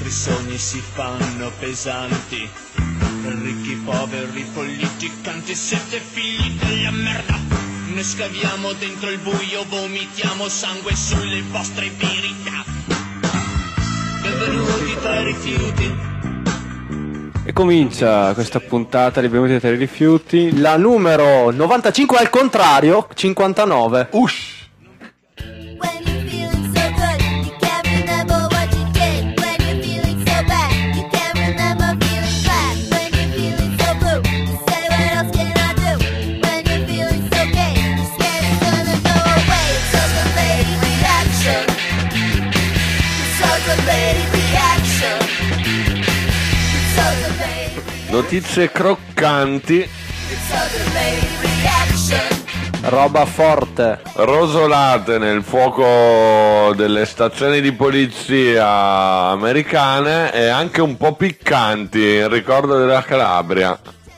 nostri sogni si fanno pesanti. Ricchi, poveri, politicanti, siete figli della merda. Noi scaviamo dentro il buio, vomitiamo sangue sulle vostre verità. Benvenuti tra i rifiuti. E comincia questa puntata di Benvenuti tra i rifiuti, la numero 95 al contrario, 59. Ush! Notizie croccanti, roba forte, rosolate nel fuoco delle stazioni di polizia americane e anche un po' piccanti, in ricordo della Calabria.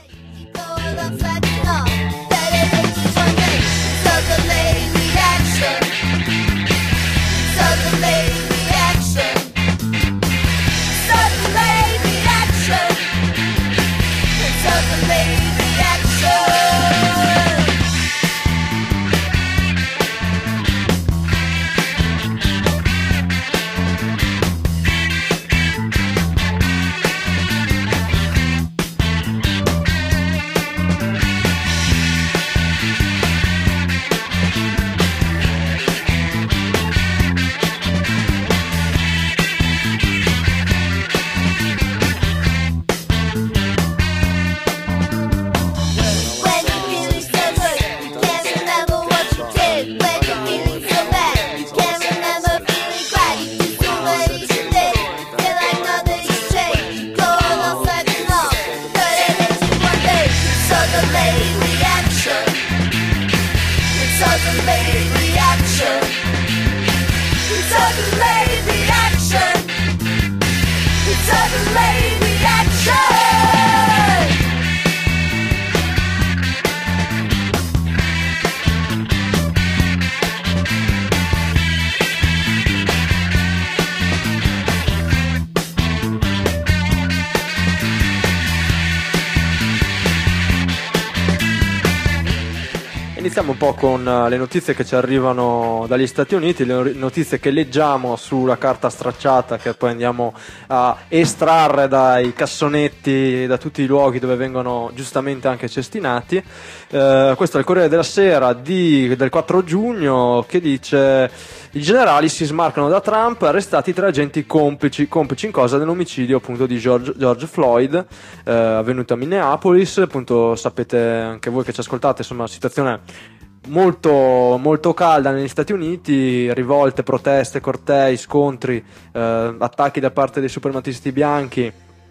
Iniziamo un po' con le notizie che ci arrivano dagli Stati Uniti, le notizie che leggiamo sulla carta stracciata che poi andiamo a estrarre dai cassonetti, da tutti i luoghi dove vengono giustamente anche cestinati. Questo è il Corriere della Sera del 4 giugno che dice: i generali si smarcano da Trump, arrestati 3 agenti complici in cosa dell'omicidio appunto di George Floyd, avvenuto a Minneapolis. Appunto sapete anche voi che ci ascoltate, insomma, situazione molto, molto calda negli Stati Uniti, rivolte, proteste, cortei, scontri, attacchi da parte dei suprematisti bianchi,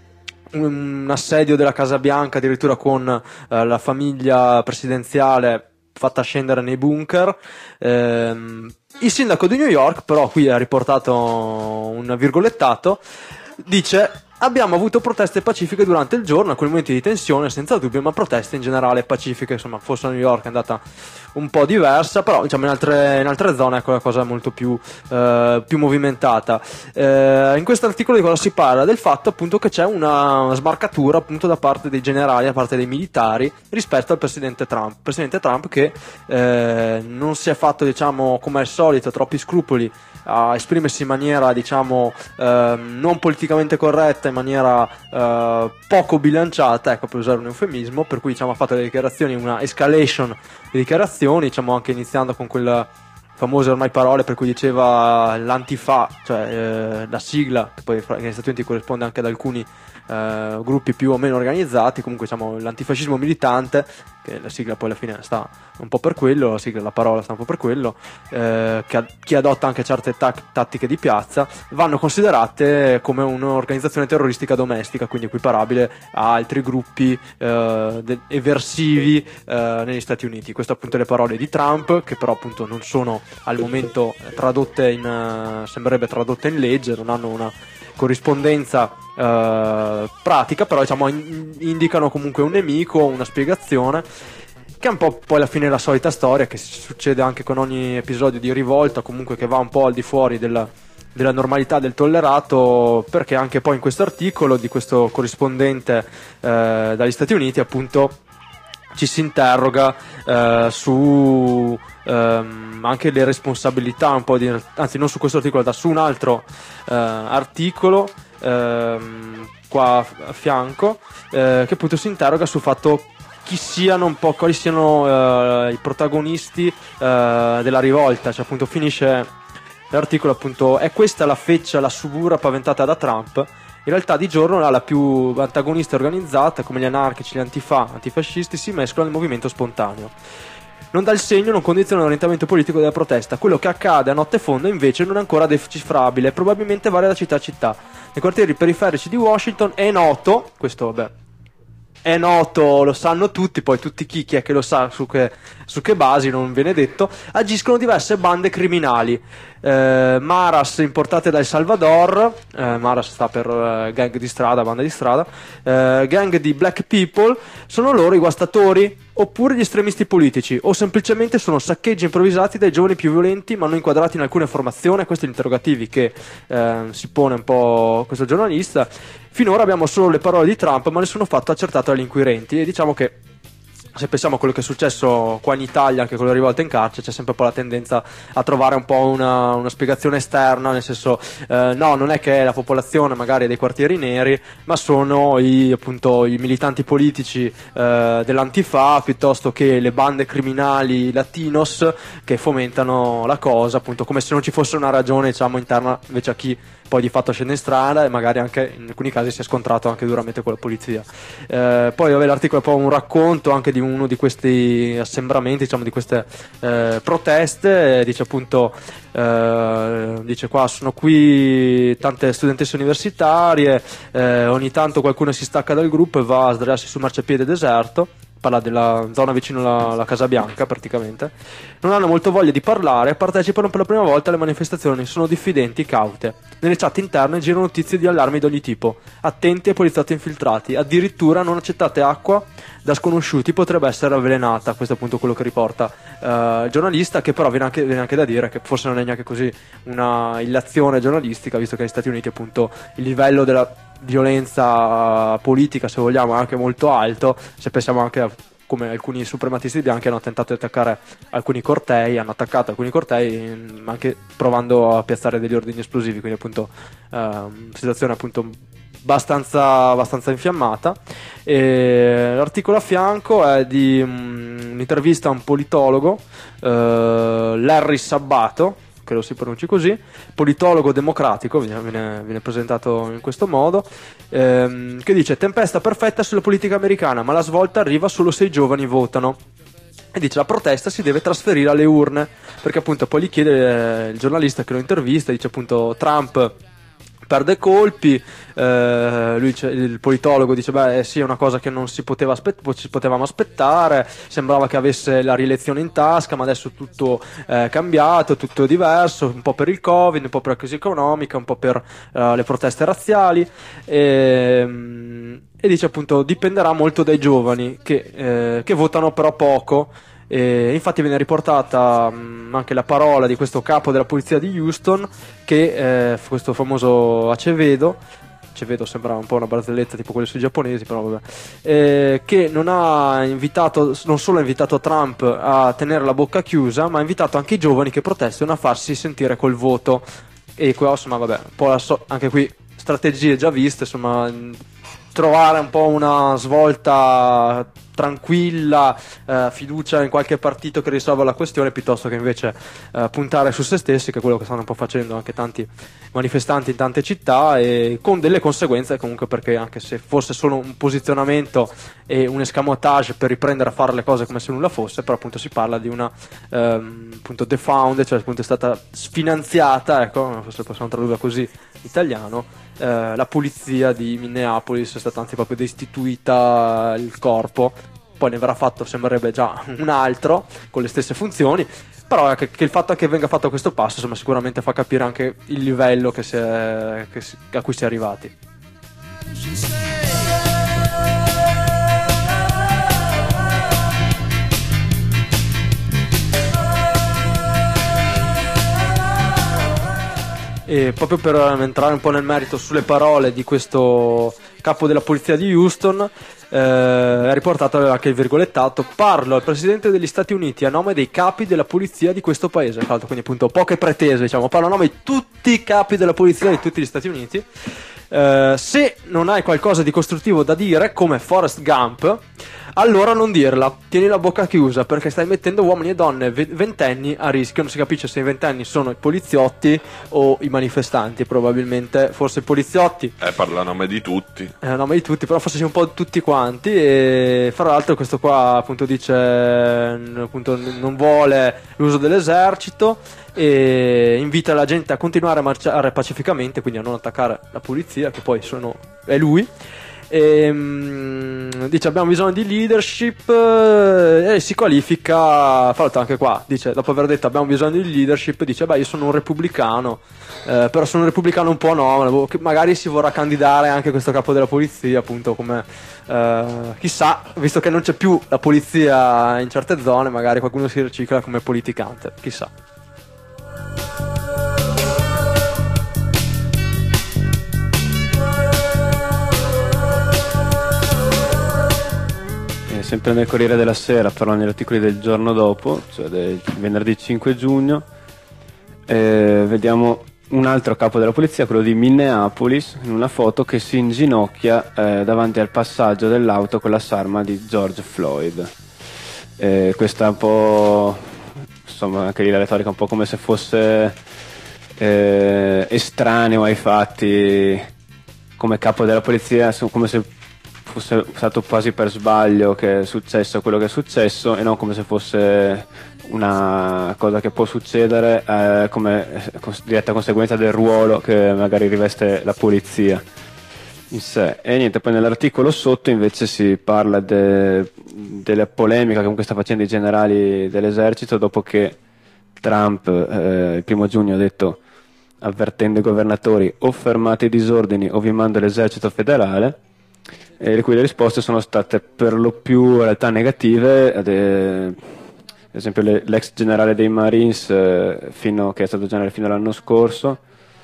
un assedio della Casa Bianca addirittura con la famiglia presidenziale fatta scendere nei bunker. Il sindaco di New York però qui ha riportato un virgolettato, dice: abbiamo avuto proteste pacifiche durante il giorno, alcuni momenti di tensione senza dubbio, ma proteste in generale pacifiche. Insomma, forse a New York è andata un po' diversa, però diciamo in altre zone ecco la cosa è molto più movimentata. In questo articolo di cosa si parla? Del fatto appunto che c'è una smarcatura appunto da parte dei generali, da parte dei militari rispetto al presidente Trump che non si è fatto, diciamo, come al solito troppi scrupoli a esprimersi in maniera, diciamo, non politicamente corretta, in maniera poco bilanciata, ecco, per usare un eufemismo, per cui diciamo ha fatto delle dichiarazioni, una escalation di dichiarazioni, diciamo anche iniziando con quelle famose ormai parole per cui diceva l'antifa, cioè la sigla che poi negli Stati Uniti corrisponde anche ad alcuni gruppi più o meno organizzati, comunque diciamo l'antifascismo militante, che la sigla poi alla fine sta un po' per quello, la parola sta un po' per quello, chi adotta anche certe tattiche di piazza vanno considerate come un'organizzazione terroristica domestica, quindi equiparabile a altri gruppi eversivi negli Stati Uniti. Queste appunto le parole di Trump, che però appunto non sono al momento tradotte sembrerebbe tradotte in legge, non hanno una corrispondenza pratica, però diciamo indicano comunque un nemico, una spiegazione, che è un po' poi alla fine la solita storia che succede anche con ogni episodio di rivolta, comunque che va un po' al di fuori della normalità, del tollerato, perché anche poi in questo articolo di questo corrispondente dagli Stati Uniti appunto ci si interroga su anche le responsabilità un po' anzi non su questo articolo, su un altro articolo qua a fianco che appunto si interroga sul fatto quali siano i protagonisti della rivolta, cioè appunto finisce l'articolo appunto: è questa la feccia, la subura paventata da Trump? In realtà di giorno la più antagonista e organizzata, come gli anarchici, gli antifascisti, si mescolano nel movimento spontaneo. Non dà il segno, non condiziona l'orientamento politico della protesta. Quello che accade a notte fonda invece non è ancora decifrabile, probabilmente varia da città a città. Nei quartieri periferici di Washington è noto, questo vabbè, è noto, lo sanno tutti, poi tutti chi è che lo sa su che basi non viene detto, agiscono diverse bande criminali. Maras importate da El Salvador, Maras sta per gang di strada, banda di strada, gang di black people, sono loro i guastatori oppure gli estremisti politici, o semplicemente sono saccheggi improvvisati dai giovani più violenti ma non inquadrati in alcuna formazione? Questi sono gli interrogativi che si pone un po' questo giornalista. Finora abbiamo solo le parole di Trump ma nessuno fatto accertato dagli inquirenti, e diciamo che se pensiamo a quello che è successo qua in Italia, anche con le rivolte in carcere, c'è sempre un po' la tendenza a trovare un po' una spiegazione esterna, nel senso no, non è che è la popolazione magari dei quartieri neri, ma sono appunto i militanti politici dell'Antifa, piuttosto che le bande criminali latinos che fomentano la cosa, appunto, come se non ci fosse una ragione, diciamo, interna invece a chi poi di fatto scende in strada e magari anche in alcuni casi si è scontrato anche duramente con la polizia. Poi l'articolo è poi un racconto anche di uno di questi assembramenti, diciamo, di queste proteste. Dice appunto, dice qua: sono qui tante studentesse universitarie, ogni tanto qualcuno si stacca dal gruppo e va a sdraiarsi sul marciapiede deserto. Parla della zona vicino alla Casa Bianca praticamente. Non hanno molto voglia di parlare, partecipano per la prima volta alle manifestazioni, sono diffidenti, caute. Nelle chat interne girano notizie di allarmi di ogni tipo: attenti ai poliziotti infiltrati, addirittura non accettate acqua da sconosciuti, potrebbe essere avvelenata. Questo è appunto quello che riporta il giornalista, che però viene anche da dire che forse non è neanche così una illazione giornalistica, visto che negli Stati Uniti appunto il livello della violenza politica, se vogliamo, è anche molto alto. Se pensiamo anche a come alcuni suprematisti bianchi hanno tentato di attaccare alcuni cortei, hanno attaccato alcuni cortei anche provando a piazzare degli ordini esplosivi, quindi appunto situazione appunto abbastanza infiammata. E l'articolo a fianco è di un'intervista a un politologo, Larry Sabato, credo si pronunci così, politologo democratico, viene presentato in questo modo, che dice: tempesta perfetta sulla politica americana, ma la svolta arriva solo se i giovani votano. E dice: la protesta si deve trasferire alle urne, perché appunto poi gli chiede il giornalista che lo intervista, dice appunto: Trump perde colpi, il politologo dice: beh sì, è una cosa che non ci potevamo aspettare, sembrava che avesse la rielezione in tasca, ma adesso tutto è cambiato, tutto è diverso, un po' per il Covid, un po' per la crisi economica, un po' per le proteste razziali, e dice appunto dipenderà molto dai giovani che votano però poco. E infatti viene riportata anche la parola di questo capo della polizia di Houston, che questo famoso Acevedo sembra un po' una barzelletta tipo quelle sui giapponesi, però vabbè, che non solo ha invitato Trump a tenere la bocca chiusa, ma ha invitato anche i giovani che protestano a farsi sentire col voto. E qua insomma vabbè, un po' anche qui strategie già viste, insomma, trovare un po' una svolta tranquilla, fiducia in qualche partito che risolva la questione, piuttosto che invece puntare su se stessi, che è quello che stanno un po' facendo anche tanti manifestanti in tante città, e con delle conseguenze comunque, perché anche se fosse solo un posizionamento e un escamotage per riprendere a fare le cose come se nulla fosse, però appunto si parla di una appunto defund, cioè appunto è stata sfinanziata, ecco, forse possiamo tradurla così in italiano, la polizia di Minneapolis è stata anzi proprio destituita il corpo. Poi ne verrà fatto, sembrerebbe già un altro con le stesse funzioni, però che il fatto che venga fatto questo passo, insomma, sicuramente fa capire anche il livello a cui si è arrivati. E proprio per entrare un po' nel merito sulle parole di questo capo della polizia di Houston, è riportato anche il virgolettato: parlo al presidente degli Stati Uniti a nome dei capi della polizia di questo paese. Quindi appunto poche pretese, diciamo, parlo a nome di tutti i capi della polizia di tutti gli Stati Uniti. Se non hai qualcosa di costruttivo da dire, come Forrest Gump, allora non dirla, tieni la bocca chiusa, perché stai mettendo uomini e donne ventenni a rischio. Non si capisce se i ventenni sono i poliziotti o i manifestanti, probabilmente forse i poliziotti. Parla a nome di tutti. A nome di tutti, però forse c'è un po' tutti quanti. E fra l'altro questo qua appunto dice, appunto, non vuole l'uso dell'esercito e invita la gente a continuare a marciare pacificamente, quindi a non attaccare la polizia, che poi è lui. Dice abbiamo bisogno di leadership, e si qualifica. Fra l'altro anche qua dice, dopo aver detto abbiamo bisogno di leadership, dice io sono un repubblicano, però sono un repubblicano un po' no, che magari si vorrà candidare anche questo capo della polizia, appunto, come chissà, visto che non c'è più la polizia in certe zone, magari qualcuno si ricicla come politicante, chissà. Sempre nel Corriere della Sera, però negli articoli del giorno dopo, cioè del venerdì 5 giugno, vediamo un altro capo della polizia, quello di Minneapolis, in una foto che si inginocchia davanti al passaggio dell'auto con la sarma di George Floyd. Questa è un po', insomma, anche lì la retorica un po' come se fosse estraneo ai fatti, come capo della polizia, come se fosse stato quasi per sbaglio che è successo quello che è successo, e non come se fosse una cosa che può succedere come diretta conseguenza del ruolo che magari riveste la polizia in sé. E niente, poi nell'articolo sotto invece si parla della polemica che comunque sta facendo i generali dell'esercito dopo che Trump il 1 giugno ha detto, avvertendo i governatori: o fermate i disordini o vi mando l'esercito federale. Le cui risposte sono state per lo più in realtà negative. Ad esempio l'ex generale dei Marines, che è stato generale fino all'anno scorso,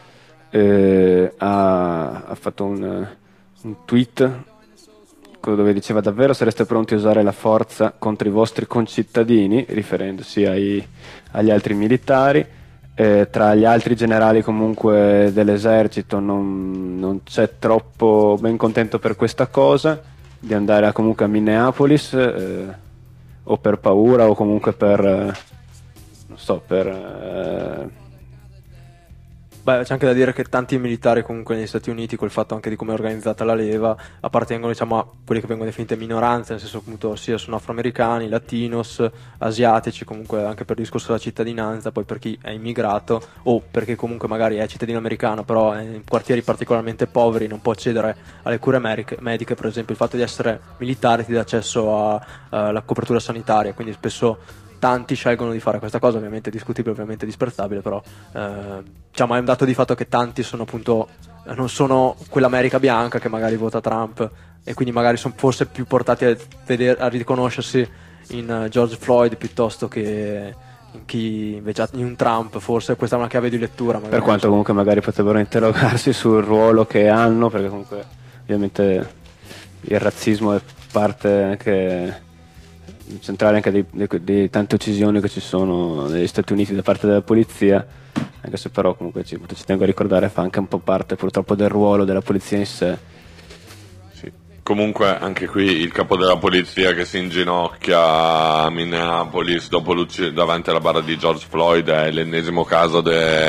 ha fatto un tweet dove diceva: davvero sareste pronti a usare la forza contro i vostri concittadini, riferendosi agli altri militari. Tra gli altri generali comunque dell'esercito non c'è troppo ben contento per questa cosa di andare comunque a Minneapolis, o per paura o comunque per Beh, c'è anche da dire che tanti militari comunque negli Stati Uniti, col fatto anche di come è organizzata la leva, appartengono, diciamo, a quelli che vengono definite minoranze, nel senso appunto sia sono afroamericani, latinos, asiatici, comunque anche per il discorso della cittadinanza, poi per chi è immigrato o perché comunque magari è cittadino americano però in quartieri particolarmente poveri non può accedere alle cure mediche, per esempio il fatto di essere militare ti dà accesso alla copertura sanitaria, quindi spesso tanti scelgono di fare questa cosa, ovviamente discutibile, ovviamente disprezzabile, però diciamo è un dato di fatto che tanti sono appunto non sono quell'America bianca che magari vota Trump e quindi magari sono forse più portati a riconoscersi in George Floyd piuttosto che in chi invece in un Trump. Forse questa è una chiave di lettura magari. Per quanto comunque magari potrebbero interrogarsi sul ruolo che hanno, perché comunque ovviamente il razzismo è parte anche centrale anche di tante uccisioni che ci sono negli Stati Uniti da parte della polizia, anche se però comunque ci tengo a ricordare fa anche un po' parte purtroppo del ruolo della polizia in sé. Sì. Comunque anche qui il capo della polizia che si inginocchia a Minneapolis davanti alla bara di George Floyd è l'ennesimo caso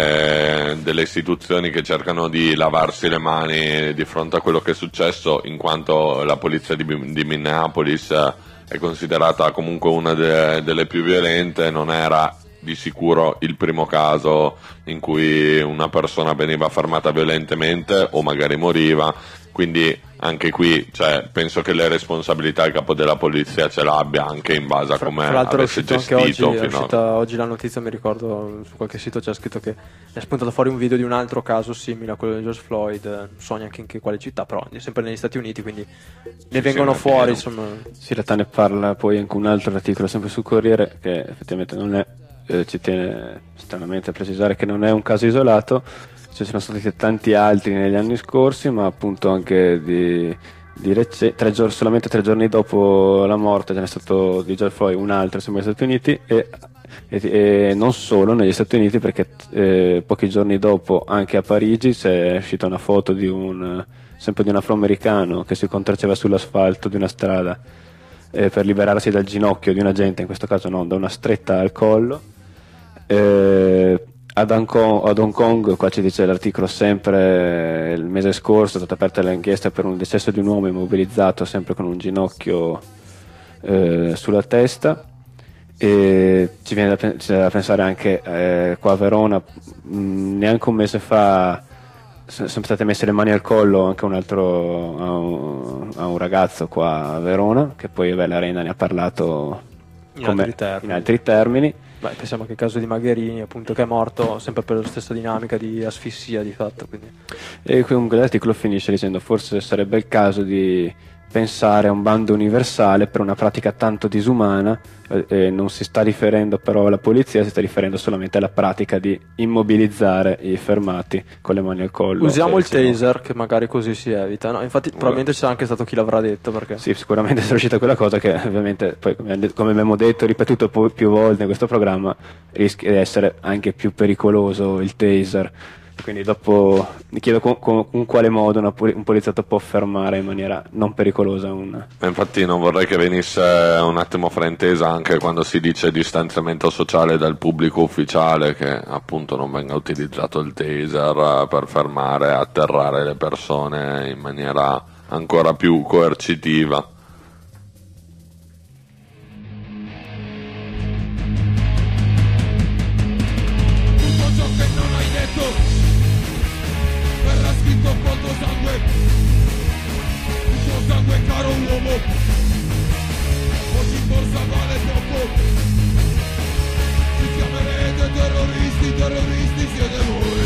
delle istituzioni che cercano di lavarsi le mani di fronte a quello che è successo, in quanto la polizia di Minneapolis è considerata comunque una delle più violente. Non era di sicuro il primo caso in cui una persona veniva fermata violentemente o magari moriva, quindi anche qui penso che le responsabilità il capo della polizia ce l'abbia, anche in base a come avesse gestito. È uscita oggi la notizia, mi ricordo su qualche sito c'è scritto che è spuntato fuori un video di un altro caso simile a quello di George Floyd, non so neanche in quale città, però è sempre negli Stati Uniti, quindi ne vengono fuori, insomma. Sì, in realtà ne parla poi anche un altro articolo sempre sul Corriere che effettivamente non è ci tiene stranamente a precisare che non è un caso isolato, ci sono stati tanti altri negli anni scorsi, ma appunto anche solamente 3 giorni dopo la morte ce n'è stato di George Floyd un altro sempre negli Stati Uniti e non solo negli Stati Uniti, perché pochi giorni dopo anche a Parigi c'è uscita una foto sempre di un afroamericano che si contracceva sull'asfalto di una strada per liberarsi dal ginocchio di un agente, in questo caso no, da una stretta al collo. Ad Hong Kong, qua ci dice l'articolo, sempre il mese scorso è stata aperta l'inchiesta per un decesso di un uomo immobilizzato sempre con un ginocchio sulla testa. E ci viene da pensare anche qua a Verona, neanche un mese fa sono state messe le mani al collo anche a un ragazzo qua a Verona, che poi l'Arena ne ha parlato in altri termini. Beh, pensiamo che il caso di Magherini, appunto, che è morto sempre per la stessa dinamica di asfissia di fatto. Quindi. E comunque l'articolo finisce dicendo: forse sarebbe il caso di pensare a un bando universale per una pratica tanto disumana, non si sta riferendo però alla polizia, si sta riferendo solamente alla pratica di immobilizzare i fermati con le mani al collo. Usiamo il taser, che magari così si evita, no? Infatti probabilmente c'è anche stato chi l'avrà detto, perché sì, sicuramente è uscita quella cosa che ovviamente poi, come abbiamo detto, ripetuto più volte in questo programma, rischia di essere anche più pericoloso il taser. Quindi dopo mi chiedo con quale modo un poliziotto può fermare in maniera non pericolosa Infatti non vorrei che venisse un attimo fraintesa anche quando si dice distanziamento sociale dal pubblico ufficiale, che appunto non venga utilizzato il taser per fermare e atterrare le persone in maniera ancora più coercitiva. Con tuo sangue caro uomo, oggi forza vale poco. Ci chiamerete terroristi siete voi.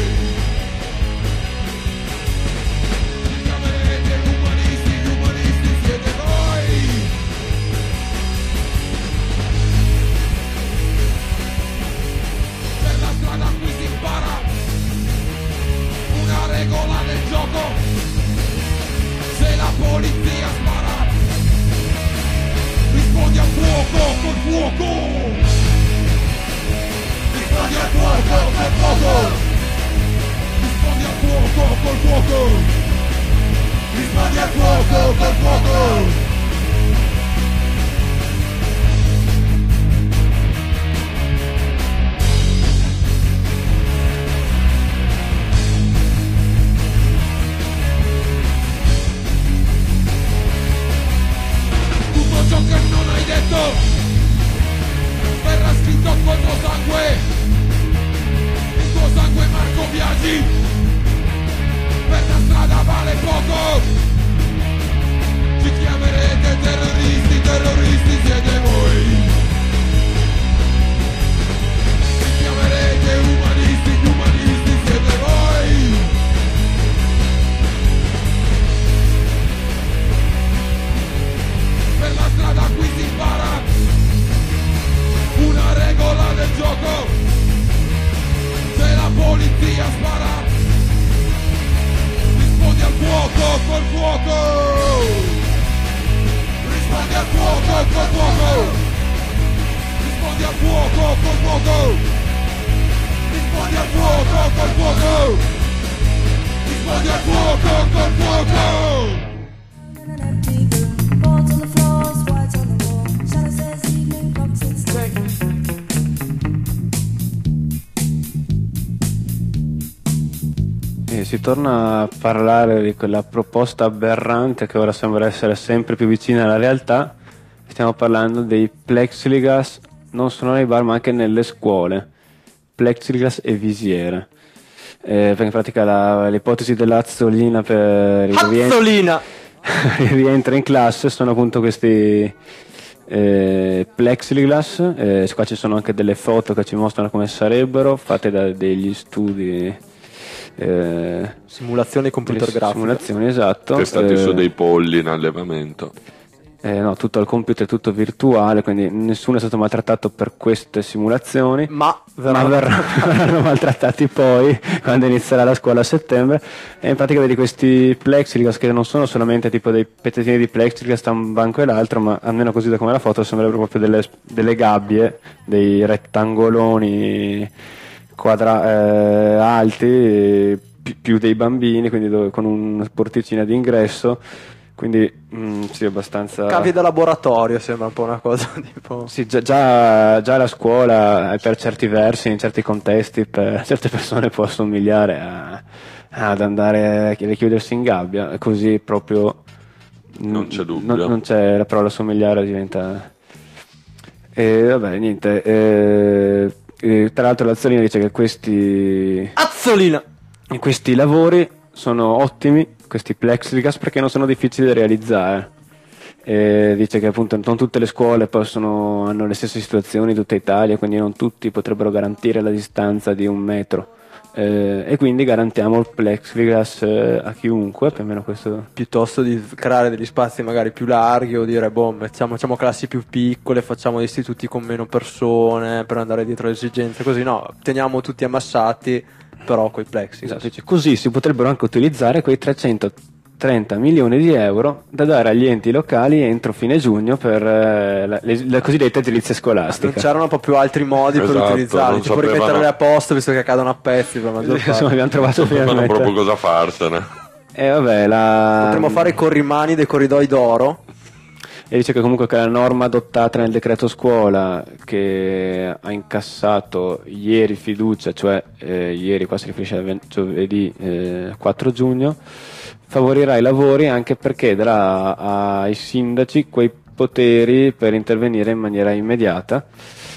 Ci chiamerete umanisti siete voi. Per la strada qui si impara una regola del gioco: se la polizia spara, rispondi al fuoco col fuoco. Rispondi al fuoco col fuoco. Rispondi al fuoco col fuoco. Rispondi al fuoco col fuoco. Ciò che non hai detto verrà scritto col tuo sangue, il tuo sangue Marco Biagi. Per la strada vale poco. Ci chiamerete terroristi siete voi. Ci chiamerete umanisti siete voi. Per la strada qui si impara una regola del gioco: se la polizia spara, rispondi al fuoco col fuoco. Rispondi al fuoco col fuoco. Rispondi al fuoco col fuoco. Rispondi al fuoco col fuoco. Rispondi al fuoco col fuoco. Si torna a parlare di quella proposta aberrante che ora sembra essere sempre più vicina alla realtà. Stiamo parlando dei plexiglass non solo nei bar ma anche nelle scuole, plexiglass e visiere, perché in pratica l'ipotesi dell'azzolina per il rientro in classe sono appunto questi plexiglass. Qua ci sono anche delle foto che ci mostrano come sarebbero fatte da degli studi, simulazioni computer grafiche, simulazioni, esatto, testati su dei polli in allevamento. No, tutto al computer, tutto virtuale, quindi nessuno è stato maltrattato per queste simulazioni, Ma verranno maltrattati poi quando inizierà la scuola a settembre. E in pratica vedi questi plexiglass che non sono solamente tipo dei pezzettini di plexiglass da un banco e l'altro, ma almeno così da come la foto sembrerebbero proprio delle gabbie, dei rettangoloni alti, più dei bambini, quindi con una porticina d'ingresso. Quindi sì, abbastanza. cavi da laboratorio, sembra un po' una cosa tipo. Sì, già la scuola per certi versi, in certi contesti, per certe persone può assomigliare ad andare a chiudersi in gabbia, così proprio Non c'è dubbio. non c'è la parola assomigliare, diventa. E vabbè, niente. Tra l'altro l'Azzolina dice che questi Azzolina! lavori sono ottimi, questi plexiglass, perché non sono difficili da realizzare. Dice che appunto non tutte le scuole hanno le stesse situazioni in tutta Italia, quindi non tutti potrebbero garantire la distanza di 1 metro, e quindi garantiamo il plexiglass a chiunque, più o meno questo. Piuttosto di creare degli spazi magari più larghi o dire facciamo classi più piccole, facciamo istituti con meno persone per andare dietro le esigenze, così no, teniamo tutti ammassati però coi plexiglass. Esatto, così si potrebbero anche utilizzare quei 330 milioni di euro da dare agli enti locali entro fine giugno per la cosiddetta edilizia scolastica. Non c'erano proprio altri modi per Esatto, utilizzarli, non tipo sapevano. rimetterli a posto visto che cadono a pezzi per la maggior Insomma, parte. abbiamo trovato Non sapevano finalmente. proprio cosa farsene. E vabbè, Potremmo fare i corrimani dei corridoi d'oro. E dice che comunque che la norma adottata nel decreto scuola, che ha incassato ieri fiducia, cioè ieri, qua si riferisce a giovedì 4 giugno, favorirà i lavori anche perché darà ai sindaci quei poteri per intervenire in maniera immediata.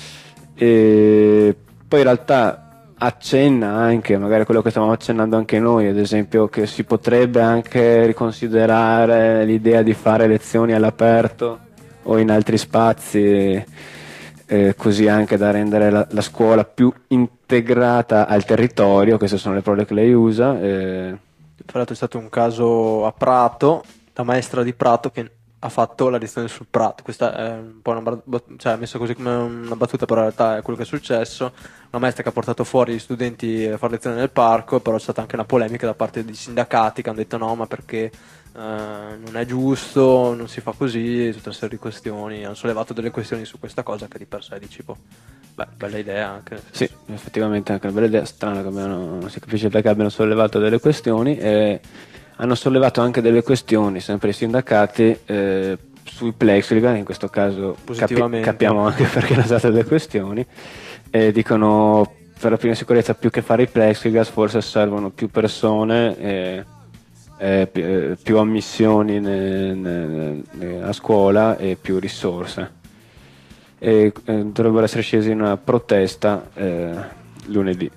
E poi in realtà accenna anche, magari quello che stavamo accennando anche noi, ad esempio, che si potrebbe anche riconsiderare l'idea di fare lezioni all'aperto o in altri spazi, così anche da rendere la scuola più integrata al territorio. Queste sono le parole che lei usa. Tra l'altro è stato un caso a Prato, la maestra di Prato che ha fatto la lezione sul Prato. Questa è un po' cioè messa così come una battuta, però in realtà è quello che è successo. Una maestra che ha portato fuori gli studenti a fare lezione nel parco, però c'è stata anche una polemica da parte di sindacati che hanno detto no, ma perché non è giusto, non si fa così, tutta una serie di questioni. Hanno sollevato delle questioni su questa cosa che di per sé dici, beh, bella idea anche. Sì, effettivamente anche una bella idea, strana che non si capisce perché abbiano sollevato delle questioni, e hanno sollevato anche delle questioni, sempre i sindacati, sui plexiglass, in questo caso Positivamente. capiamo anche perché hanno usato delle questioni, e dicono per la prima sicurezza più che fare i plexiglass forse servono più persone, più ammissioni a scuola e più risorse. E dovrebbero essere scesi in una protesta lunedì.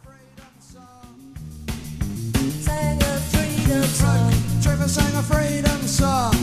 Trevor sang a freedom song.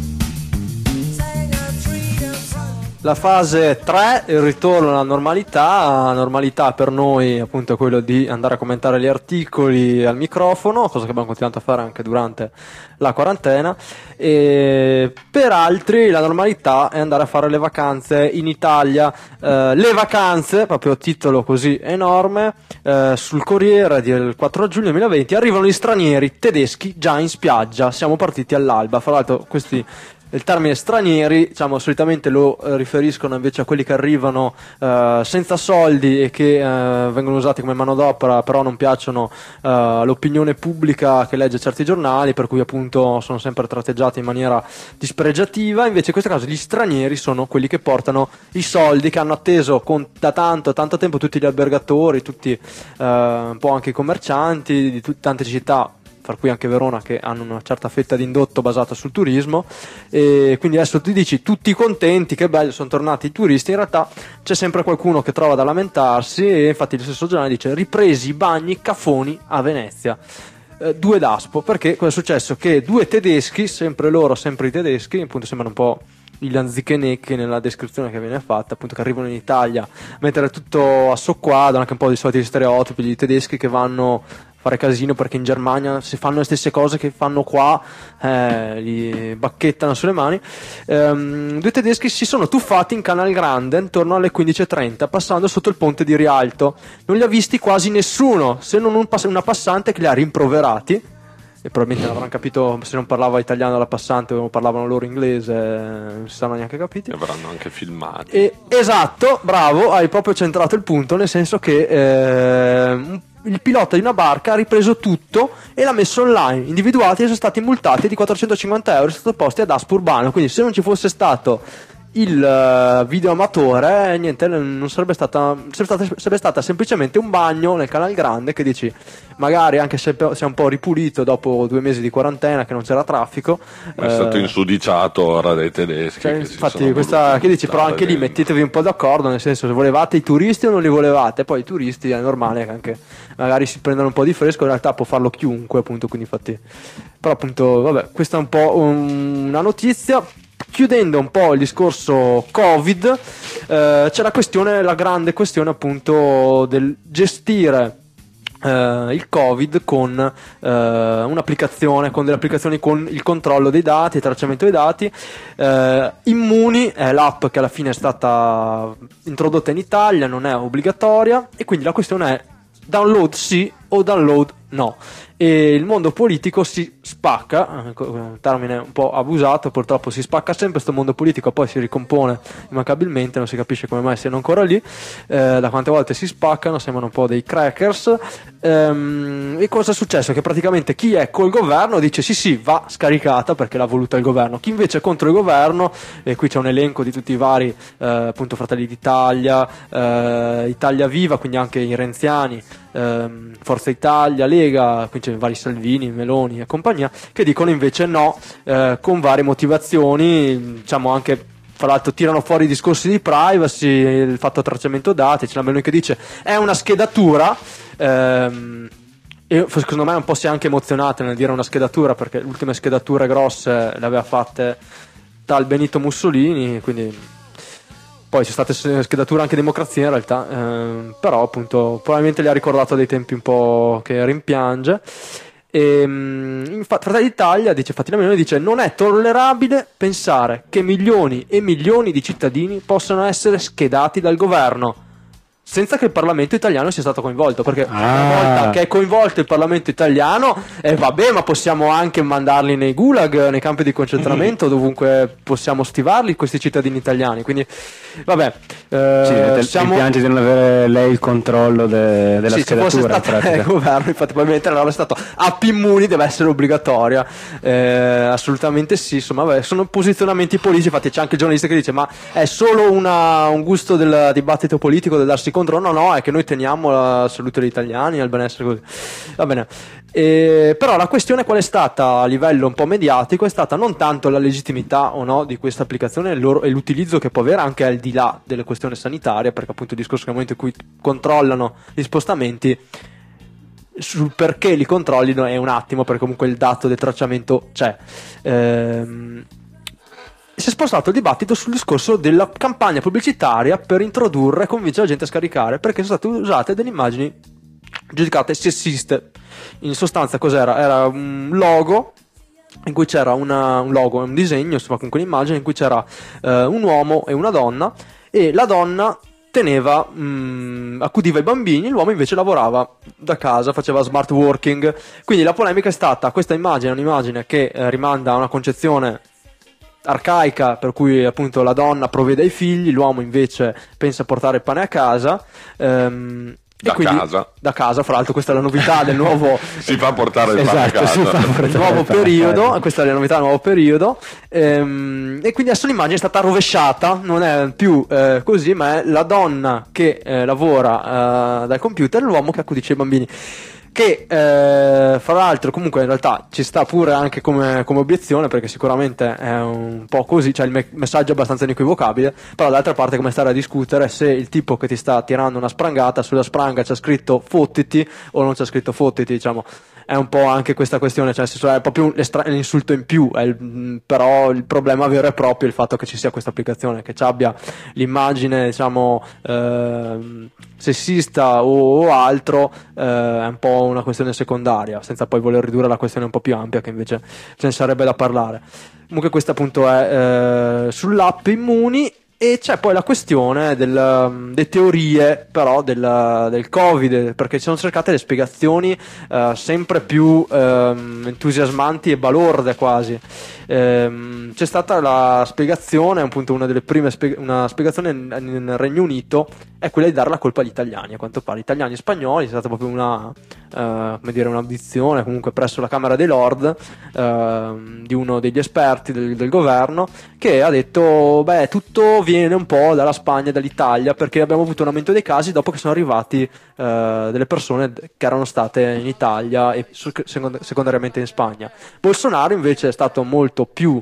La fase 3, il ritorno alla normalità. Normalità per noi appunto è quello di andare a commentare gli articoli al microfono, cosa che abbiamo continuato a fare anche durante la quarantena, e per altri la normalità è andare a fare le vacanze in Italia. Le vacanze, proprio titolo così enorme, sul Corriere del 4 giugno 2020, arrivano gli stranieri tedeschi già in spiaggia, siamo partiti all'alba. Fra l'altro il termine stranieri, diciamo, solitamente lo riferiscono invece a quelli che arrivano senza soldi e che vengono usati come manodopera, però non piacciono all'opinione pubblica che legge certi giornali, per cui appunto sono sempre tratteggiati in maniera dispregiativa. Invece in questo caso gli stranieri sono quelli che portano i soldi, che hanno atteso da tanto tempo tutti gli albergatori, tutti un po' anche i commercianti di tante città, fra cui anche Verona, che hanno una certa fetta di indotto basata sul turismo. E quindi adesso tu dici tutti contenti, che bello, sono tornati i turisti. In realtà c'è sempre qualcuno che trova da lamentarsi, e infatti lo stesso giornale dice ripresi i bagni cafoni a Venezia. Due d'aspo, perché cosa è successo? Che due tedeschi, sempre loro, sempre i tedeschi, appunto sembrano un po' gli anzichenecchi nella descrizione che viene fatta, appunto, che arrivano in Italia, mettere tutto a soqquadro, anche un po' di soliti stereotipi di tedeschi che vanno fare casino perché in Germania si fanno le stesse cose che fanno qua, li bacchettano sulle mani. Due tedeschi si sono tuffati in Canal Grande intorno alle 15:30 passando sotto il ponte di Rialto. Non li ha visti quasi nessuno, se non una passante che li ha rimproverati, e probabilmente non avranno capito se non parlava italiano la passante o non parlavano loro inglese, non si saranno neanche capiti. E avranno anche filmati. Esatto, bravo, hai proprio centrato il punto, nel senso che il pilota di una barca ha ripreso tutto e l'ha messo online. Individuati e sono stati multati di 450 euro sottoposti ad ASP urbano. Quindi se non ci fosse stato il videoamatore, niente, non sarebbe stata semplicemente un bagno nel Canal Grande, che dici magari anche se è un po' ripulito dopo 2 mesi di quarantena che non c'era traffico, ma è stato insudiciato ora dai tedeschi, cioè, che si infatti sono questa che dici, però anche lì dentro. mettetevi un po' d'accordo, nel senso, se volevate i turisti o non li volevate. Poi i turisti è normale che anche magari si prendano un po' di fresco, in realtà può farlo chiunque, appunto, quindi infatti, però appunto vabbè, questa è un po' una notizia. Chiudendo un po' il discorso Covid, c'è la grande questione appunto del gestire il Covid con un'applicazione, con delle applicazioni con il controllo dei dati, il tracciamento dei dati. Immuni è l'app che alla fine è stata introdotta in Italia, non è obbligatoria, e quindi la questione è download sì o download no. E il mondo politico si spacca, un termine un po' abusato, purtroppo si spacca sempre questo mondo politico, poi si ricompone immancabilmente, non si capisce come mai siano ancora lì, da quante volte si spaccano, sembrano un po' dei crackers. E cosa è successo? Che praticamente chi è col governo dice sì, va scaricata perché l'ha voluta il governo, chi invece è contro il governo, e qui c'è un elenco di tutti i vari appunto Fratelli d'Italia, Italia Viva, quindi anche i renziani, Forza Italia, Lega, qui c'è vari Salvini, Meloni e compagnia, che dicono invece no, con varie motivazioni, diciamo anche, fra l'altro tirano fuori i discorsi di privacy, il fatto tracciamento dati. C'è la Meloni che dice è una schedatura, e secondo me un po' si è anche emozionata nel dire una schedatura, perché le ultime schedature grosse le aveva fatte tal Benito Mussolini, quindi poi c'è stata schedatura anche Democrazia in realtà, però appunto probabilmente li ha ricordato dei tempi un po' che rimpiange. Fratelli d'Italia dice, infatti la Meloni dice, non è tollerabile pensare che milioni e milioni di cittadini possano essere schedati dal governo senza che il Parlamento italiano sia stato coinvolto, perché una volta che è coinvolto il Parlamento italiano, vabbè, ma possiamo anche mandarli nei gulag, nei campi di concentramento, dovunque possiamo stivarli questi cittadini italiani, quindi vabbè, rimpiangi di non avere lei il controllo della schedatura. Se fosse stato il governo, infatti probabilmente non avrebbe stato app Immuni deve essere obbligatoria, assolutamente sì, insomma vabbè, sono posizionamenti politici. Infatti c'è anche il giornalista che dice ma è solo un gusto del dibattito politico, del darsi contro, no, è che noi teniamo la salute degli italiani, il benessere, così va bene. Però la questione qual è stata a livello un po' mediatico è stata non tanto la legittimità o no di questa applicazione e l'utilizzo che può avere anche al di là delle questioni sanitarie, perché appunto il discorso che nel momento in cui controllano gli spostamenti, sul perché li controllino è un attimo, perché comunque il dato del tracciamento c'è. Si è spostato il dibattito sul discorso della campagna pubblicitaria per introdurre e convincere la gente a scaricare, perché sono state usate delle immagini giudicate sessiste. In sostanza cos'era? Era un logo in cui c'era un disegno, insomma comunque un'immagine in cui c'era un uomo e una donna, e la donna teneva, accudiva i bambini, l'uomo invece lavorava da casa, faceva smart working. Quindi la polemica è stata: questa immagine è un'immagine che rimanda a una concezione arcaica, per cui appunto la donna provvede ai figli, l'uomo invece pensa a portare il pane a casa, da casa, fra l'altro questa è la novità del nuovo si fa portare il pane a casa, il nuovo periodo, questa è la novità del nuovo periodo, e quindi adesso l'immagine è stata rovesciata, non è più così, ma è la donna che lavora dal computer e l'uomo che accudisce i bambini, che fra l'altro comunque in realtà ci sta pure anche come obiezione, perché sicuramente è un po' così, cioè il messaggio è abbastanza inequivocabile, però d'altra parte come stare a discutere se il tipo che ti sta tirando una sprangata, sulla spranga c'è scritto fottiti o non c'è scritto fottiti, diciamo, è un po' anche questa questione, cioè nel senso è proprio l'insulto in più, però il problema vero e proprio è il fatto che ci sia questa applicazione, che ci abbia l'immagine, diciamo, sessista o altro, è un po' una questione secondaria, senza poi voler ridurre la questione un po' più ampia che invece ce ne sarebbe da parlare. Comunque questa appunto è sull'app Immuni. E c'è poi la questione delle teorie però del Covid, perché ci sono cercate le spiegazioni sempre più entusiasmanti e balorde quasi. C'è stata la spiegazione, appunto una delle prime una spiegazione nel Regno Unito è quella di dare la colpa agli italiani, a quanto pare italiani e spagnoli. C'è stata proprio un'audizione comunque presso la Camera dei Lord di uno degli esperti del governo, che ha detto beh, tutto viene un po' dalla Spagna e dall'Italia, perché abbiamo avuto un aumento dei casi dopo che sono arrivati delle persone che erano state in Italia e secondariamente in Spagna. Bolsonaro invece è stato molto più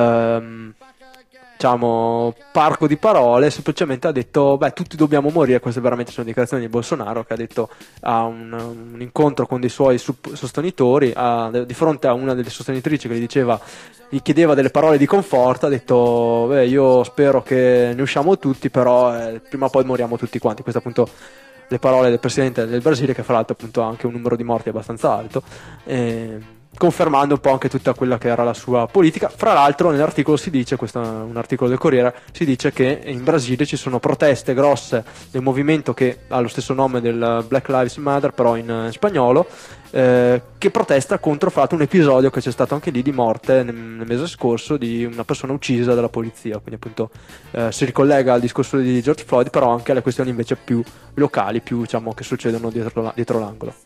diciamo parco di parole, semplicemente ha detto beh, tutti dobbiamo morire. Queste veramente sono dichiarazioni di Bolsonaro, che ha detto a un incontro con dei suoi sostenitori, di fronte a una delle sostenitrici che gli chiedeva delle parole di conforto, ha detto beh, io spero che ne usciamo tutti, però prima o poi moriamo tutti quanti. Queste appunto le parole del presidente del Brasile, che fra l'altro appunto ha anche un numero di morti abbastanza alto, confermando un po' anche tutta quella che era la sua politica. Fra l'altro nell'articolo si dice, questo è un articolo del Corriere, si dice che in Brasile ci sono proteste grosse del movimento che ha lo stesso nome del Black Lives Matter, però in spagnolo, che protesta contro fra l'altro un episodio che c'è stato anche lì di morte nel mese scorso di una persona uccisa dalla polizia. Quindi appunto si ricollega al discorso di George Floyd, però anche alle questioni invece più locali, più diciamo che succedono dietro l'angolo.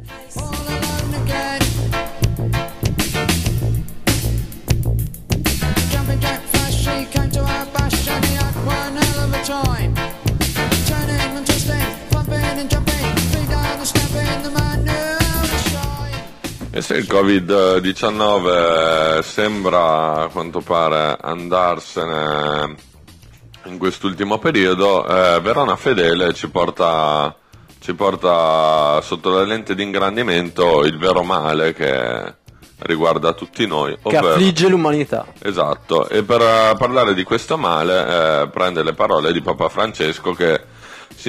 E se il Covid-19 sembra a quanto pare andarsene in quest'ultimo periodo, Verona Fedele ci porta sotto la lente di ingrandimento il vero male che riguarda tutti noi, che affligge l'umanità. Esatto, e per parlare di questo male prende le parole di Papa Francesco, che si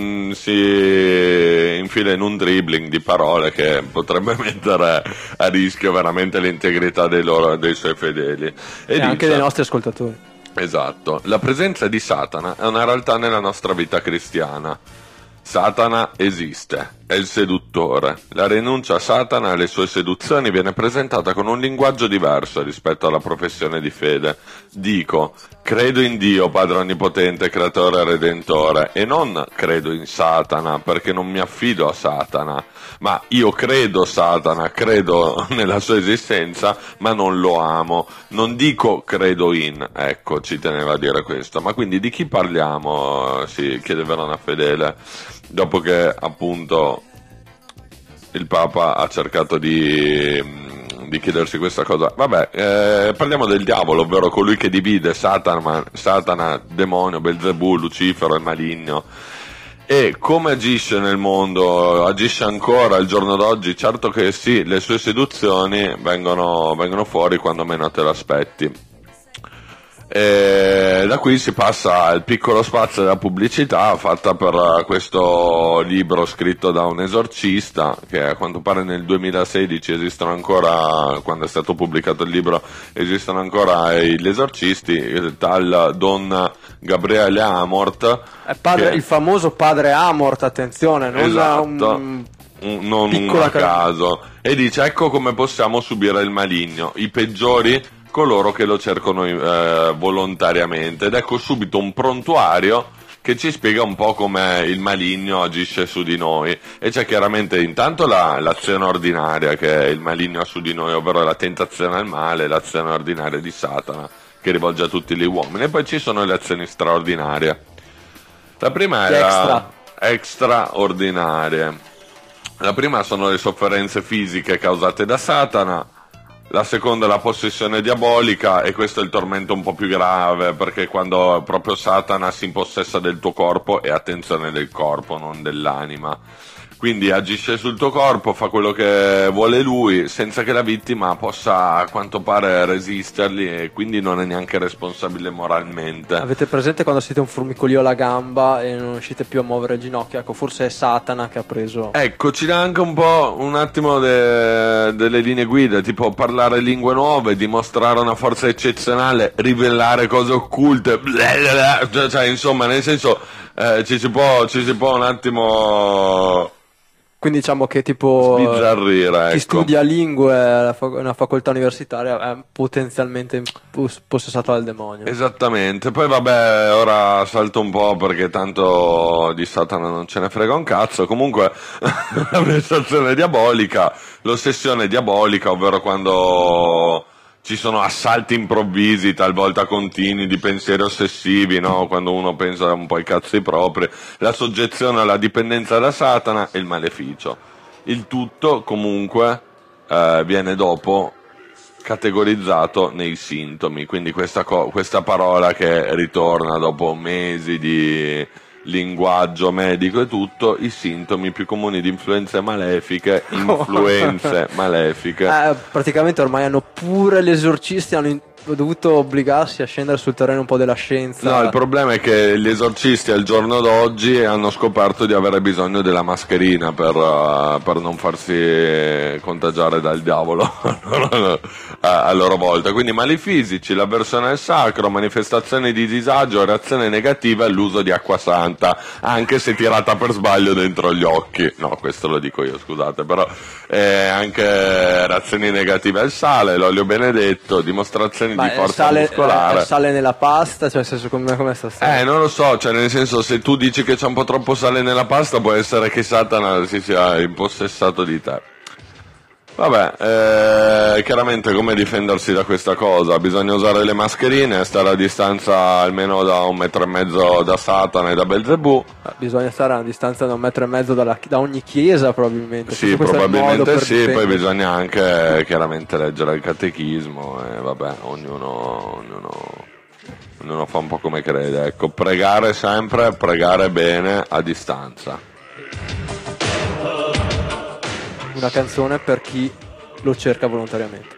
infila in un dribbling di parole che potrebbe mettere a rischio veramente l'integrità dei suoi fedeli e anche dei nostri ascoltatori. Esatto, la presenza di Satana è una realtà nella nostra vita cristiana. Satana esiste, è il seduttore. La rinuncia a Satana e alle sue seduzioni viene presentata con un linguaggio diverso rispetto alla professione di fede. Dico, credo in Dio, Padre Onnipotente, Creatore e Redentore, e non credo in Satana, perché non mi affido a Satana, ma io credo Satana, credo nella sua esistenza, ma non lo amo. Non dico credo in, ecco, ci teneva a dire questo. Ma quindi di chi parliamo? Si chiede Verona Fedele, dopo che appunto il Papa ha cercato di chiedersi questa cosa. Vabbè, parliamo del diavolo, ovvero colui che divide Satana, demonio, Belzebù, Lucifero e maligno. E come agisce nel mondo, agisce ancora al giorno d'oggi? Certo che sì, le sue seduzioni vengono fuori quando meno te l'aspetti. E da qui si passa al piccolo spazio della pubblicità fatta per questo libro scritto da un esorcista, che a quanto pare nel 2016 esistono ancora, quando è stato pubblicato il libro, esistono ancora gli esorcisti, il tal Don Gabriele Amort. Il famoso padre Amort, attenzione, non esatto. Non un caso. E dice, ecco come possiamo subire il maligno, i peggiori coloro che lo cercano volontariamente, ed ecco subito un prontuario che ci spiega un po' come il maligno agisce su di noi. E c'è chiaramente intanto l'azione ordinaria che il maligno ha su di noi, ovvero la tentazione al male, l'azione ordinaria di Satana che rivolge a tutti gli uomini, e poi ci sono le azioni straordinarie. La prima è extraordinarie. La prima sono le sofferenze fisiche causate da Satana. La seconda è la possessione diabolica, e questo è il tormento un po' più grave, perché quando proprio Satana si impossessa del tuo corpo, e attenzione, del corpo, non dell'anima. quindi agisce sul tuo corpo, fa quello che vuole lui senza che la vittima possa a quanto pare resistergli, e quindi non è neanche responsabile moralmente. Avete presente quando siete un formicolio alla gamba e non riuscite più a muovere il ginocchio? Ecco, forse è Satana che ha preso. Ecco, ci dà anche un po' un attimo delle linee guida, tipo parlare lingue nuove, dimostrare una forza eccezionale, rivelare cose occulte, cioè insomma, nel senso ci si può un attimo Quindi diciamo che tipo sbizzarrire, chi ecco. studia lingue una facoltà universitaria è potenzialmente possessato dal demonio. Esattamente, poi vabbè, ora salto un po' perché tanto di Satana non ce ne frega un cazzo. Comunque la prestazione diabolica, l'ossessione diabolica, ovvero quando ci sono assalti improvvisi, talvolta continui, di pensieri ossessivi, no? Quando uno pensa un po' ai cazzi propri, la soggezione alla dipendenza da Satana e il maleficio. Il tutto comunque viene dopo categorizzato nei sintomi, quindi questa parola che ritorna dopo mesi di linguaggio medico e tutto, i sintomi più comuni di influenze malefiche. Praticamente ormai hanno pure gli esorcisti hanno dovuto obbligarsi a scendere sul terreno un po' della scienza. No, il problema è che gli esorcisti al giorno d'oggi hanno scoperto di avere bisogno della mascherina per non farsi contagiare dal diavolo a loro volta. Quindi mali fisici, l'avversione al sacro, manifestazioni di disagio, reazione negativa all'uso di acqua santa, anche se tirata per sbaglio dentro gli occhi. No, questo lo dico io, scusate, però anche reazioni negative al sale, l'olio benedetto, dimostrazioni di forza muscolare. Sale nella pasta, cioè nel senso come sta stando? Non lo so, cioè nel senso, se tu dici che c'è un po' troppo sale nella pasta, può essere che Satana si sia impossessato di te. Vabbè, chiaramente come difendersi da questa cosa? Bisogna usare le mascherine, stare a distanza almeno da 1,5 metri da Satana e da Belzebù. Bisogna stare a distanza da 1,5 metri da ogni chiesa, probabilmente. Sì, probabilmente sì, poi bisogna anche chiaramente leggere il catechismo e vabbè, ognuno fa un po' come crede. Ecco, pregare sempre, pregare bene a distanza. Una canzone per chi lo cerca volontariamente.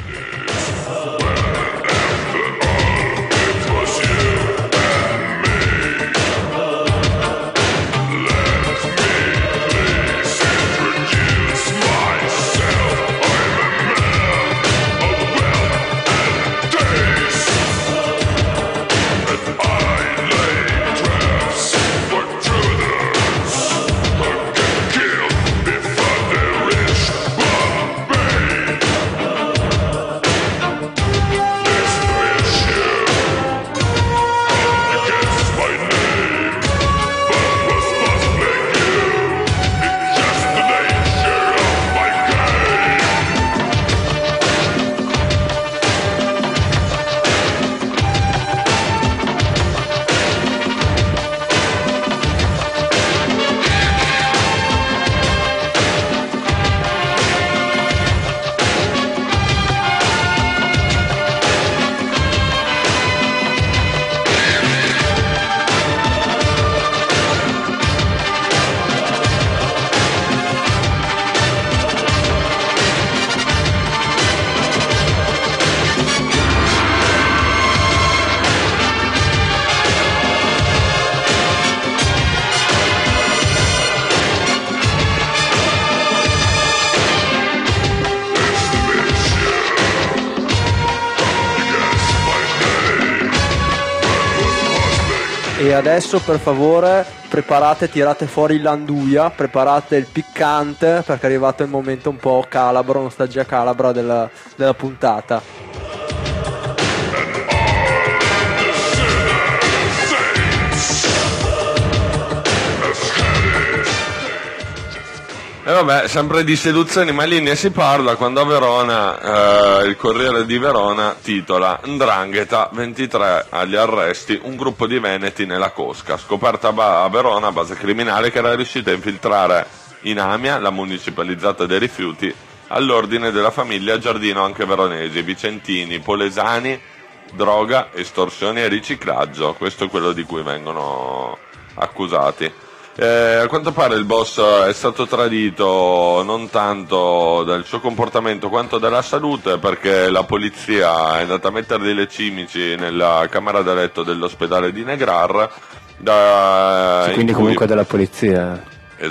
E adesso per favore tirate fuori l'anduia, preparate il piccante perché è arrivato il momento un po' calabro, nostalgia calabra della puntata. E vabbè, sempre di seduzioni maligne si parla quando a Verona, il Corriere di Verona titola: 'Ndrangheta, 23 agli arresti, un gruppo di veneti nella cosca. Scoperta a Verona base criminale che era riuscita a infiltrare in Amia, la municipalizzata dei rifiuti, all'ordine della famiglia Giardino, anche veronesi, vicentini, polesani, droga, estorsioni e riciclaggio. Questo è quello di cui vengono accusati. A quanto pare il boss è stato tradito non tanto dal suo comportamento quanto dalla salute, perché la polizia è andata a mettere delle cimici nella camera da letto dell'ospedale di Negrar. Quindi comunque della polizia.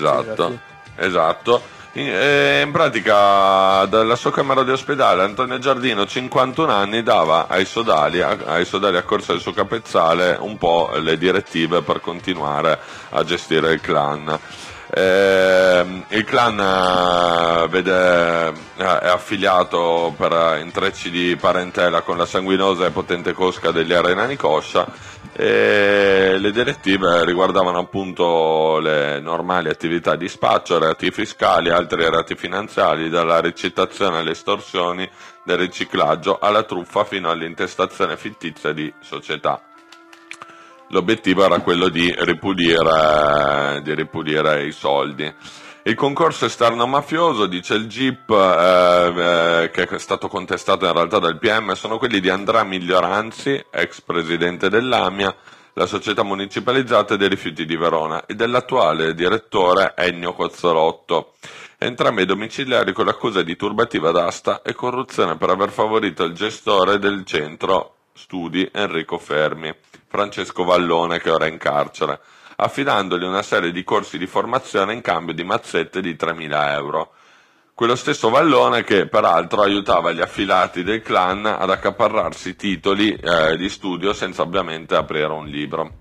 Esatto. In pratica dalla sua camera di ospedale Antonio Giardino, 51 anni, dava ai sodali accorsi al suo capezzale un po' le direttive per continuare a gestire il clan. Il clan è affiliato per intrecci di parentela con la sanguinosa e potente cosca degli Arenani Coscia, e le direttive riguardavano appunto le normali attività di spaccio, reati fiscali, altri reati finanziari, dalla ricettazione alle estorsioni, del riciclaggio alla truffa fino all'intestazione fittizia di società. L'obiettivo era quello di ripulire i soldi. Il concorso esterno mafioso, dice il GIP, che è stato contestato in realtà dal PM, sono quelli di Andrea Miglioranzi, ex presidente dell'AMIA, la società municipalizzata dei rifiuti di Verona, e dell'attuale direttore Ennio Cozzolotto. Entrambi domiciliari con l'accusa di turbativa d'asta e corruzione per aver favorito il gestore del centro studi Enrico Fermi, Francesco Vallone, che ora è in carcere, affidandogli una serie di corsi di formazione in cambio di mazzette di 3.000 euro. Quello stesso Vallone che peraltro aiutava gli affiliati del clan ad accaparrarsi titoli di studio senza ovviamente aprire un libro.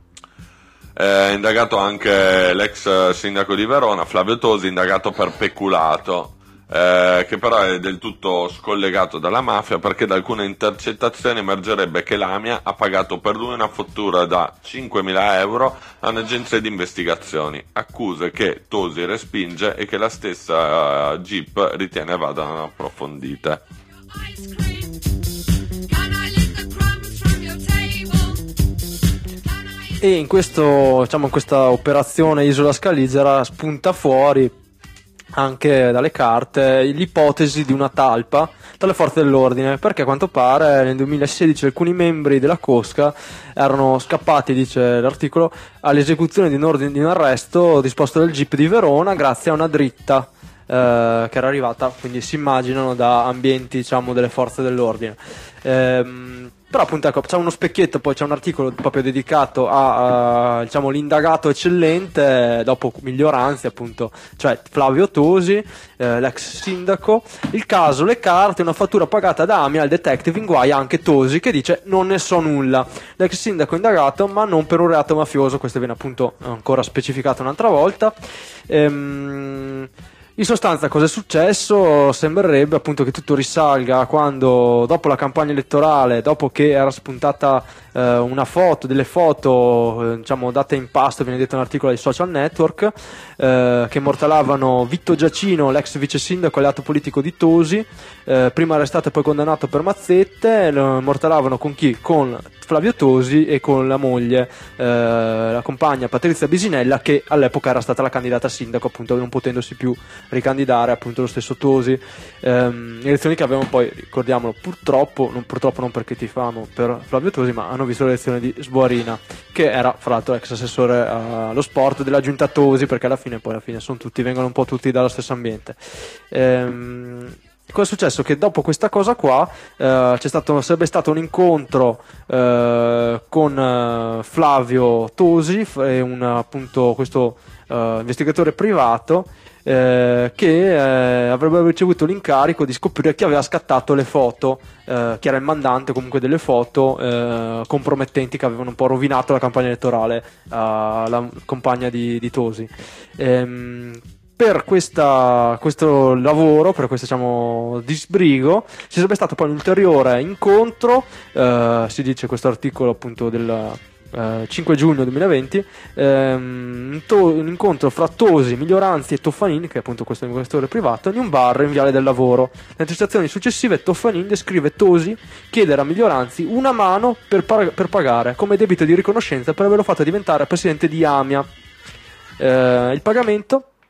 Indagato anche l'ex sindaco di Verona, Flavio Tosi, indagato per peculato, che però è del tutto scollegato dalla mafia, perché da alcune intercettazioni emergerebbe che l'AMIA ha pagato per lui una fattura da 5.000 euro a un'agenzia di investigazioni, accuse che Tosi respinge e che la stessa GIP ritiene vadano approfondite. E in questa operazione Isola Scaligera spunta fuori anche dalle carte l'ipotesi di una talpa dalle forze dell'ordine, perché a quanto pare nel 2016 alcuni membri della Cosca erano scappati, dice l'articolo, all'esecuzione di un ordine di arresto disposto dal GIP di Verona grazie a una dritta che era arrivata, quindi si immaginano, da ambienti delle forze dell'ordine. Però appunto ecco, c'è uno specchietto, poi c'è un articolo proprio dedicato a l'indagato eccellente dopo Miglioranzi, appunto, cioè Flavio Tosi, l'ex sindaco, il caso, le carte, una fattura pagata da Amia al detective in guai anche Tosi, che dice non ne so nulla, l'ex sindaco indagato ma non per un reato mafioso, questo viene appunto ancora specificato un'altra volta. In sostanza cosa è successo? Sembrerebbe appunto che tutto risalga a quando, dopo la campagna elettorale, dopo che era spuntata delle foto date in pasto, viene detto nell'articolo dei social network, che immortalavano Vitto Giacino, l'ex vice sindaco alleato politico di Tosi, prima arrestato e poi condannato per mazzette. Lo immortalavano con chi? Con Flavio Tosi e con la moglie, la compagna Patrizia Bisinella, che all'epoca era stata la candidata a sindaco, appunto non potendosi più ricandidare appunto lo stesso Tosi. Elezioni che avevano poi, ricordiamolo, purtroppo non perché tifamo per Flavio Tosi, ma hanno visto l'elezione di Sboarina, che era fra l'altro ex assessore allo sport della giunta Tosi, perché alla fine vengono un po' tutti dallo stesso ambiente. Cosa è successo? Che dopo questa cosa qua sarebbe stato un incontro con Flavio Tosi e questo investigatore privato che avrebbe ricevuto l'incarico di scoprire chi aveva scattato le foto, chi era il mandante comunque delle foto compromettenti che avevano un po' rovinato la campagna elettorale alla compagna di Tosi. Per questo lavoro, per questo disbrigo, ci sarebbe stato poi un ulteriore incontro, si dice questo articolo appunto del 5 giugno 2020, un incontro fra Tosi, Miglioranzi e Toffanin, che è appunto questo investitore privato, in un bar in Viale del Lavoro. Nelle intercettazioni successive Toffanin descrive Tosi chiedere a Miglioranzi una mano per pagare come debito di riconoscenza per averlo fatto diventare presidente di Amia. Il pagamento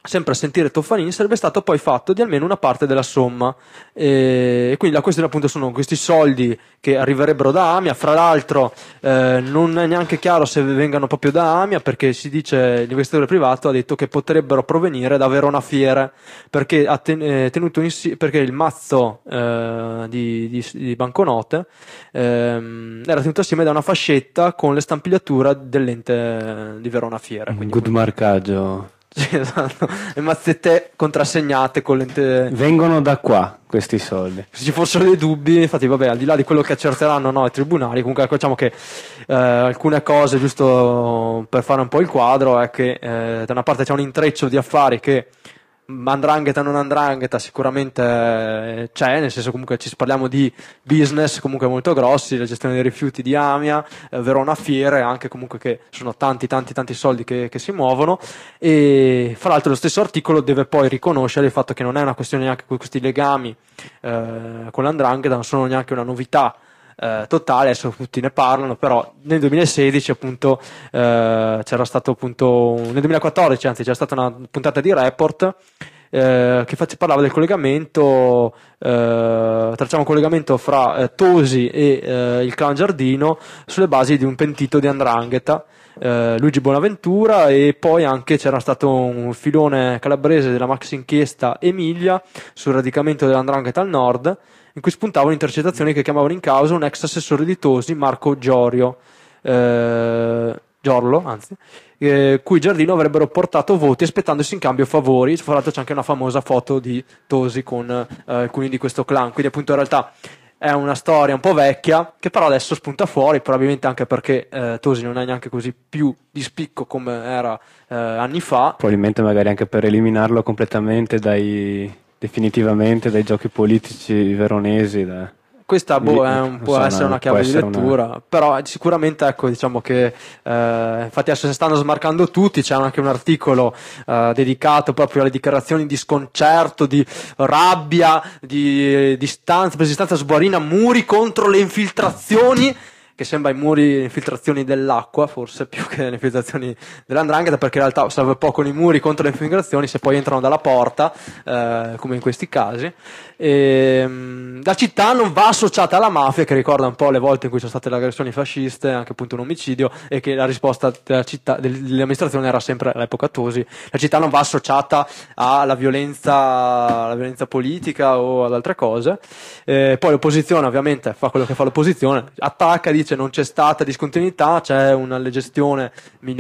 sempre a sentire Toffanin, sarebbe stato poi fatto di almeno una parte della somma, e quindi la questione appunto sono questi soldi che arriverebbero da Amia. Fra l'altro non è neanche chiaro se vengano proprio da Amia, perché si dice, l'investitore privato ha detto che potrebbero provenire da Verona Fiere, perché ha tenuto perché il mazzo di banconote era tenuto assieme da una fascetta con le stampigliature dell'ente di Verona Fiere, Un quindi good marcaggio. sì, esatto. Le mazzette contrassegnate con l'ente. Vengono da qua questi soldi. Se ci fossero dei dubbi, infatti, vabbè, al di là di quello che accerteranno no, i tribunali, comunque ecco, diciamo che alcune cose, giusto per fare un po' il quadro, è che da una parte c'è un intreccio di affari che 'ndrangheta non 'ndrangheta sicuramente c'è, nel senso comunque ci parliamo di business comunque molto grossi, la gestione dei rifiuti di Amia, Verona Fiere, anche comunque che sono tanti soldi che si muovono. E fra l'altro lo stesso articolo deve poi riconoscere il fatto che non è una questione neanche con questi legami con l''ndrangheta, non sono neanche una novità totale, adesso tutti ne parlano, però nel 2016 appunto c'era stato appunto nel 2014 anzi c'era stata una puntata di Report che parlava del collegamento, tracciamo un collegamento fra Tosi e il clan Giardino sulle basi di un pentito di 'ndrangheta, Luigi Bonaventura, e poi anche c'era stato un filone calabrese della maxi inchiesta Emilia sul radicamento dell''ndrangheta al nord, in cui spuntavano intercettazioni che chiamavano in causa un ex assessore di Tosi, Marco Giorlo, cui Giardino avrebbero portato voti aspettandosi in cambio favori. Fra l'altro c'è anche una famosa foto di Tosi con alcuni di questo clan, quindi appunto in realtà è una storia un po' vecchia che però adesso spunta fuori, probabilmente anche perché Tosi non è neanche così più di spicco come era anni fa. Probabilmente magari anche per eliminarlo completamente definitivamente dai giochi politici veronesi. Questa può essere una chiave di lettura, però sicuramente ecco, diciamo che infatti adesso si stanno smarcando tutti, c'è anche un articolo dedicato proprio alle dichiarazioni di sconcerto, di rabbia, di distanza sbuarina, muri contro le infiltrazioni, che sembra i muri, le infiltrazioni dell'acqua, forse più che le infiltrazioni dell''ndrangheta, perché in realtà serve poco i muri contro le infiltrazioni se poi entrano dalla porta, come in questi casi. La città non va associata alla mafia, che ricorda un po' le volte in cui sono state le aggressioni fasciste, anche appunto un omicidio, e che la risposta della città, dell'amministrazione era sempre all'epoca Tosi: la città non va associata alla violenza politica o ad altre cose. Poi l'opposizione ovviamente fa quello che fa l'opposizione, attacca, dice non c'è stata discontinuità, c'è una gestione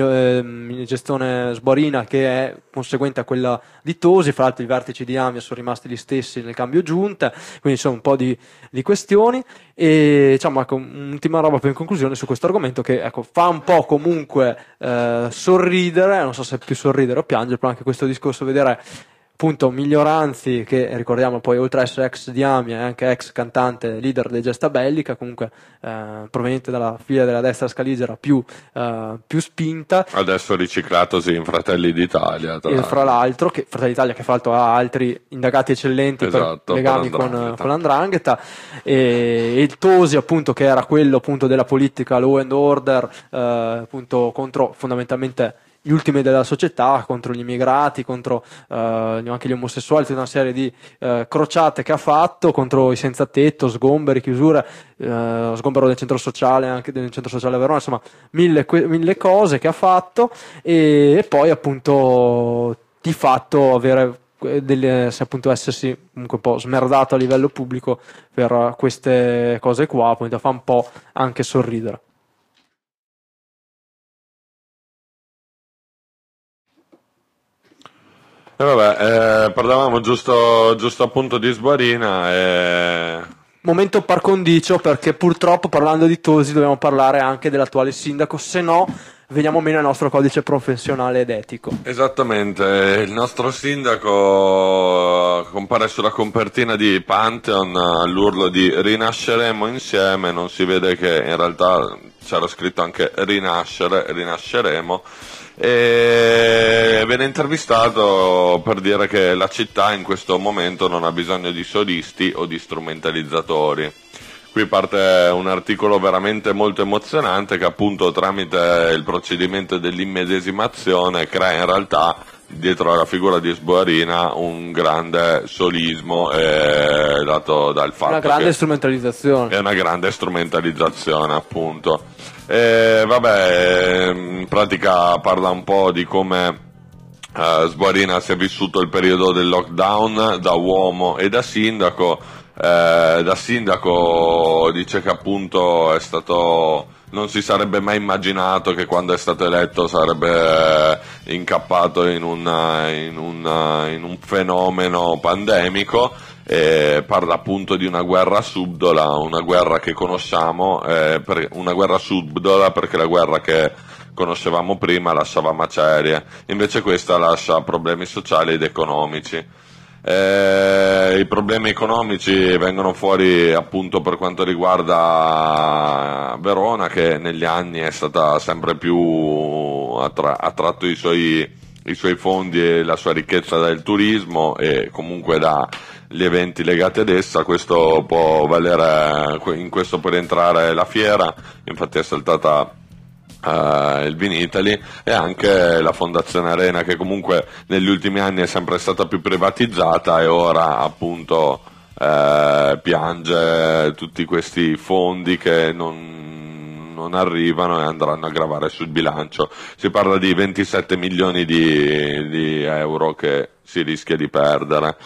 sborina che è conseguente a quella di Tosi. Fra l'altro i vertici di Amia sono rimasti gli stessi nel cambio giunte, quindi sono un po' di questioni. E diciamo, ecco, un'ultima roba per in conclusione su questo argomento, che ecco, fa un po' comunque sorridere, non so se più sorridere o piangere, però anche questo discorso, vedere appunto Miglioranzi, che ricordiamo poi oltre a essere ex di Amia è anche ex cantante, leader dei Gesta Bellica, comunque proveniente dalla figlia della destra scaligera più spinta, adesso riciclatosi in Fratelli d'Italia, e fra l'altro che Fratelli d'Italia, che fra l'altro ha altri indagati eccellenti, esatto, per legami con l''ndrangheta, e il Tosi appunto, che era quello appunto della politica law and order, appunto contro fondamentalmente gli ultimi della società, contro gli immigrati, contro anche gli omosessuali, tutta una serie di crociate che ha fatto contro i senza tetto, sgomberi, chiusure, sgombero del centro sociale, anche del centro sociale a Verona, insomma mille cose che ha fatto, e poi appunto di fatto avere se appunto essersi comunque un po' smerdato a livello pubblico per queste cose qua, appunto fa un po' anche sorridere. E vabbè, parlavamo giusto appunto di Sbarina. Momento par condicio, perché purtroppo parlando di Tosi dobbiamo parlare anche dell'attuale sindaco, se no veniamo meno al nostro codice professionale ed etico. Esattamente, il nostro sindaco compare sulla copertina di Pantheon all'urlo di "rinasceremo insieme", non si vede che in realtà c'era scritto anche rinasceremo, e viene intervistato per dire che la città in questo momento non ha bisogno di solisti o di strumentalizzatori. Qui parte un articolo veramente molto emozionante, che appunto tramite il procedimento dell'immedesimazione crea in realtà dietro alla figura di Sboarina un grande solismo dato dal fatto Una grande che strumentalizzazione. è una grande strumentalizzazione, appunto. Vabbè, in pratica parla un po' di come Sboarina si è vissuto il periodo del lockdown da uomo e da sindaco. Da sindaco dice che appunto è stato, non si sarebbe mai immaginato che quando è stato eletto sarebbe incappato in un fenomeno pandemico. Parla appunto di una guerra subdola, una guerra che conosciamo, una guerra subdola perché la guerra che conoscevamo prima lasciava macerie, invece questa lascia problemi sociali ed economici. I problemi economici vengono fuori appunto per quanto riguarda Verona, che negli anni è stata sempre più attratto i suoi fondi e la sua ricchezza dal turismo e comunque dagli eventi legati ad essa. Questo può valere, in questo può rientrare la fiera, infatti è saltata il Vinitaly, e anche la Fondazione Arena, che comunque negli ultimi anni è sempre stata più privatizzata e ora appunto piange tutti questi fondi che non arrivano e andranno a gravare sul bilancio. Si parla di 27 milioni di euro che si rischia di perdere.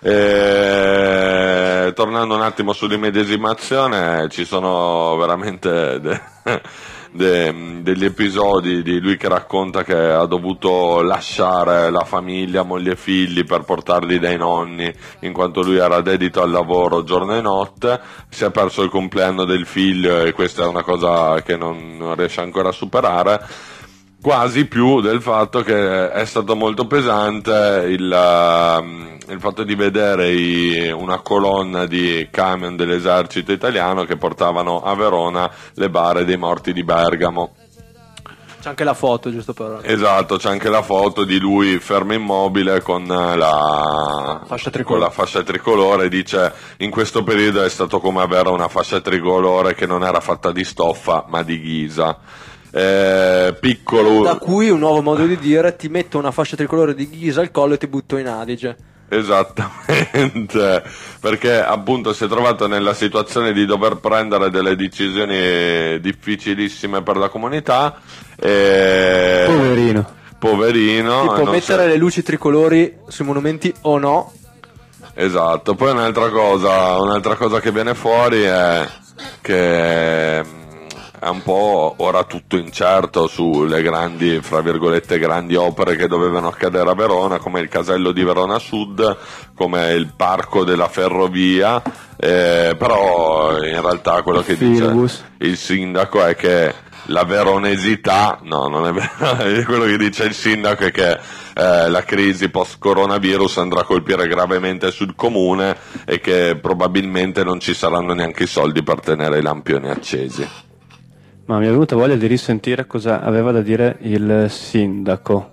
Tornando un attimo sull'immedesimazione, ci sono veramente degli episodi di lui che racconta che ha dovuto lasciare la famiglia, moglie e figli per portarli dai nonni, in quanto lui era dedito al lavoro giorno e notte. Si è perso il compleanno del figlio e questa è una cosa che non riesce ancora a superare, quasi più del fatto che è stato molto pesante il fatto di vedere una colonna di camion dell'esercito italiano che portavano a Verona le bare dei morti di Bergamo. C'è anche la foto, giusto per... Esatto, c'è anche la foto di lui fermo immobile con la fascia tricolore. Dice: in questo periodo è stato come avere una fascia tricolore che non era fatta di stoffa ma di ghisa. Piccolo, da cui un nuovo modo di dire: ti metto una fascia tricolore di ghisa al collo e ti butto in Adige. Esattamente, perché appunto si è trovato nella situazione di dover prendere delle decisioni difficilissime per la comunità. Poverino. Tipo mettere le luci tricolori sui monumenti o no. Esatto. Poi un'altra cosa che viene fuori è che è un po' ora tutto incerto sulle grandi, fra virgolette, grandi opere che dovevano accadere a Verona, come il casello di Verona Sud, come il parco della ferrovia, però in realtà quello che dice il sindaco è che la veronesità, no, non è vero, quello che dice il sindaco è che la crisi post-coronavirus andrà a colpire gravemente sul comune e che probabilmente non ci saranno neanche i soldi per tenere i lampioni accesi. Ma mi è venuta voglia di risentire cosa aveva da dire il sindaco.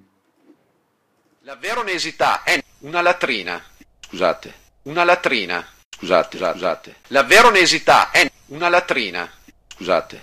La veronesità è una latrina. Scusate. La veronesità è una latrina. Scusate.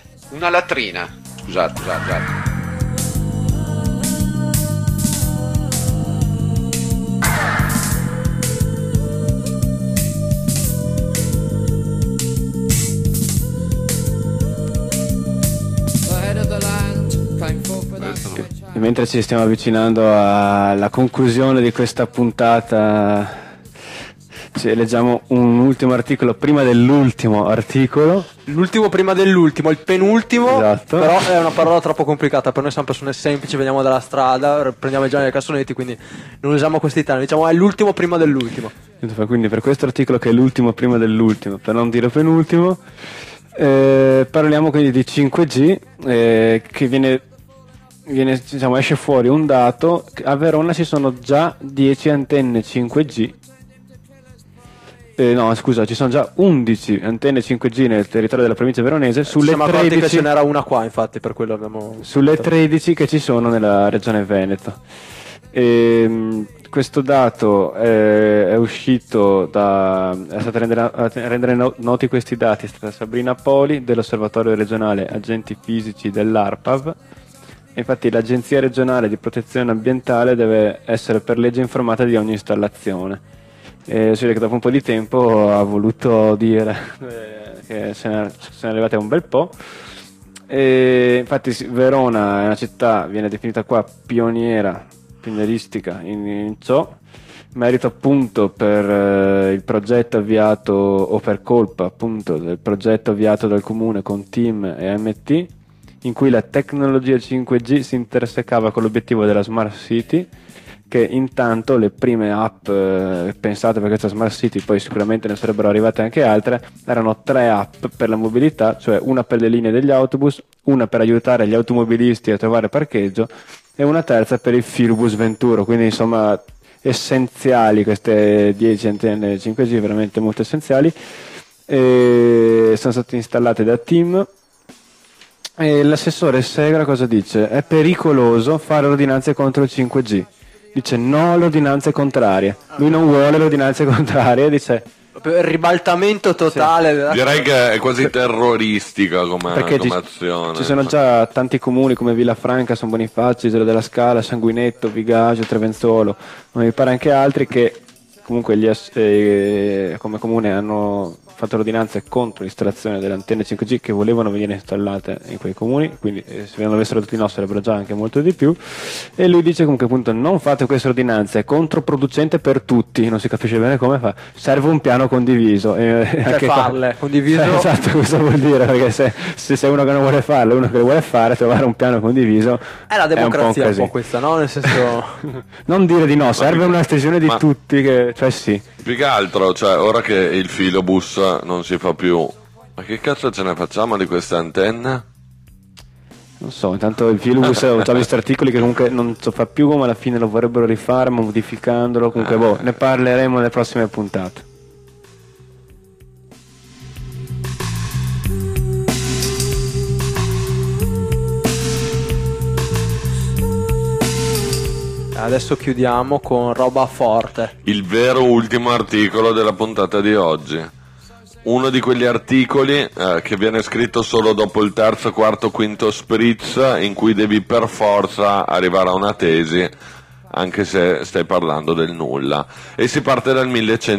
E mentre ci stiamo avvicinando alla conclusione di questa puntata, leggiamo un ultimo articolo prima dell'ultimo articolo. L'ultimo prima dell'ultimo, il penultimo. Esatto. Però è una parola troppo complicata per noi, siamo persone semplici, veniamo dalla strada, prendiamo i giorni dei cassonetti, quindi non usiamo questi termini, diciamo è l'ultimo prima dell'ultimo. Quindi per questo articolo, che è l'ultimo prima dell'ultimo, per non dire penultimo, parliamo quindi di 5G, che diciamo, esce fuori un dato: a Verona ci sono già 10 antenne 5G. Ci sono già 11 antenne 5G nel territorio della provincia veronese, sulle 13 che ce n'era una qua, infatti, per quello abbiamo... Sulle 13 che ci sono nella regione Veneto. Questo dato è uscito a rendere noti questi dati è stata Sabrina Poli dell'Osservatorio regionale agenti fisici dell'ARPAV, Infatti l'Agenzia regionale di protezione ambientale deve essere per legge informata di ogni installazione. E si vede che dopo un po' di tempo ha voluto dire che se ne è arrivati a un bel po'. E infatti Verona è una città, viene definita qua pionieristica in ciò, merito appunto per il progetto avviato, o per colpa appunto del progetto avviato dal comune con TIM e AMT, in cui la tecnologia 5G si intersecava con l'obiettivo della Smart City, che intanto le prime app pensate per questa Smart City, poi sicuramente ne sarebbero arrivate anche altre, erano 3 app per la mobilità, cioè una per le linee degli autobus, una per aiutare gli automobilisti a trovare parcheggio e una terza per il Filbus Venturo, quindi insomma essenziali queste 10 antenne 5G, veramente molto essenziali, e sono state installate da TIM. E l'assessore Segra cosa dice? È pericoloso fare ordinanze contro il 5G. Dice no alle ordinanze contrarie. Lui non vuole le ordinanze contrarie, dice ribaltamento totale. Sì. Direi che è quasi terroristica come azione. Ci sono già tanti comuni come Villafranca, San Bonifacio, Isola della Scala, Sanguinetto, Vigaggio, Trevenzuolo, ma mi pare anche altri che comunque come comune hanno fatto l'ordinanza contro l'installazione delle antenne 5G che volevano venire installate in quei comuni, quindi se non avessero tutti i nostri sarebbero già anche molto di più. E lui dice comunque appunto non fate questa ordinanza, è controproducente per tutti, non si capisce bene come fa, serve un piano condiviso per farle condiviso. Esatto, cosa vuol dire, perché se sei uno che non vuole farlo, uno che lo vuole fare, trovare un piano condiviso è la democrazia un po' questa, no? Nel senso non dire di no, serve una stesione di tutti, cioè sì. Più che altro, cioè, ora che il filobus non si fa più, ma che cazzo ce ne facciamo di queste antenne? Non so, intanto il filobus ho già visto articoli che comunque non so fa più, ma alla fine lo vorrebbero rifare modificandolo, comunque ne parleremo nelle prossime puntate. Adesso chiudiamo con roba forte. Il vero ultimo articolo della puntata di oggi. Uno di quegli articoli che viene scritto solo dopo il terzo, quarto, quinto spritz, in cui devi per forza arrivare a una tesi, anche se stai parlando del nulla. E si parte dal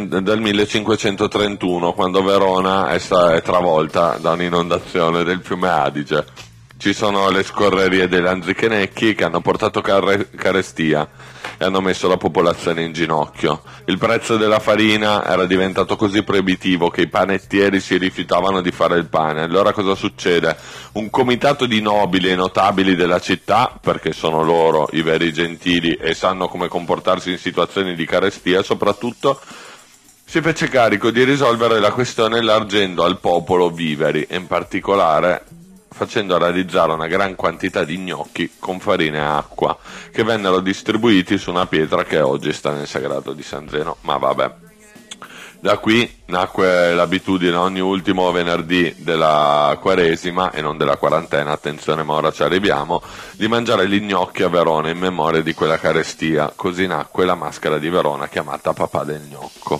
1531, quando Verona è travolta da un'inondazione del fiume Adige. Ci sono le scorrerie dei Lanzichenecchi che hanno portato carestia e hanno messo la popolazione in ginocchio. Il prezzo della farina era diventato così proibitivo che i panettieri si rifiutavano di fare il pane. Allora cosa succede? Un comitato di nobili e notabili della città, perché sono loro i veri gentili e sanno come comportarsi in situazioni di carestia, soprattutto si fece carico di risolvere la questione elargendo al popolo viveri, e in particolare facendo realizzare una gran quantità di gnocchi con farina e acqua, che vennero distribuiti su una pietra che oggi sta nel Sagrato di San Zeno. Ma vabbè, da qui nacque l'abitudine ogni ultimo venerdì della Quaresima, e non della quarantena, attenzione, ma ora ci arriviamo, di mangiare gli gnocchi a Verona in memoria di quella carestia. Così nacque la maschera di Verona chiamata Papà del Gnocco.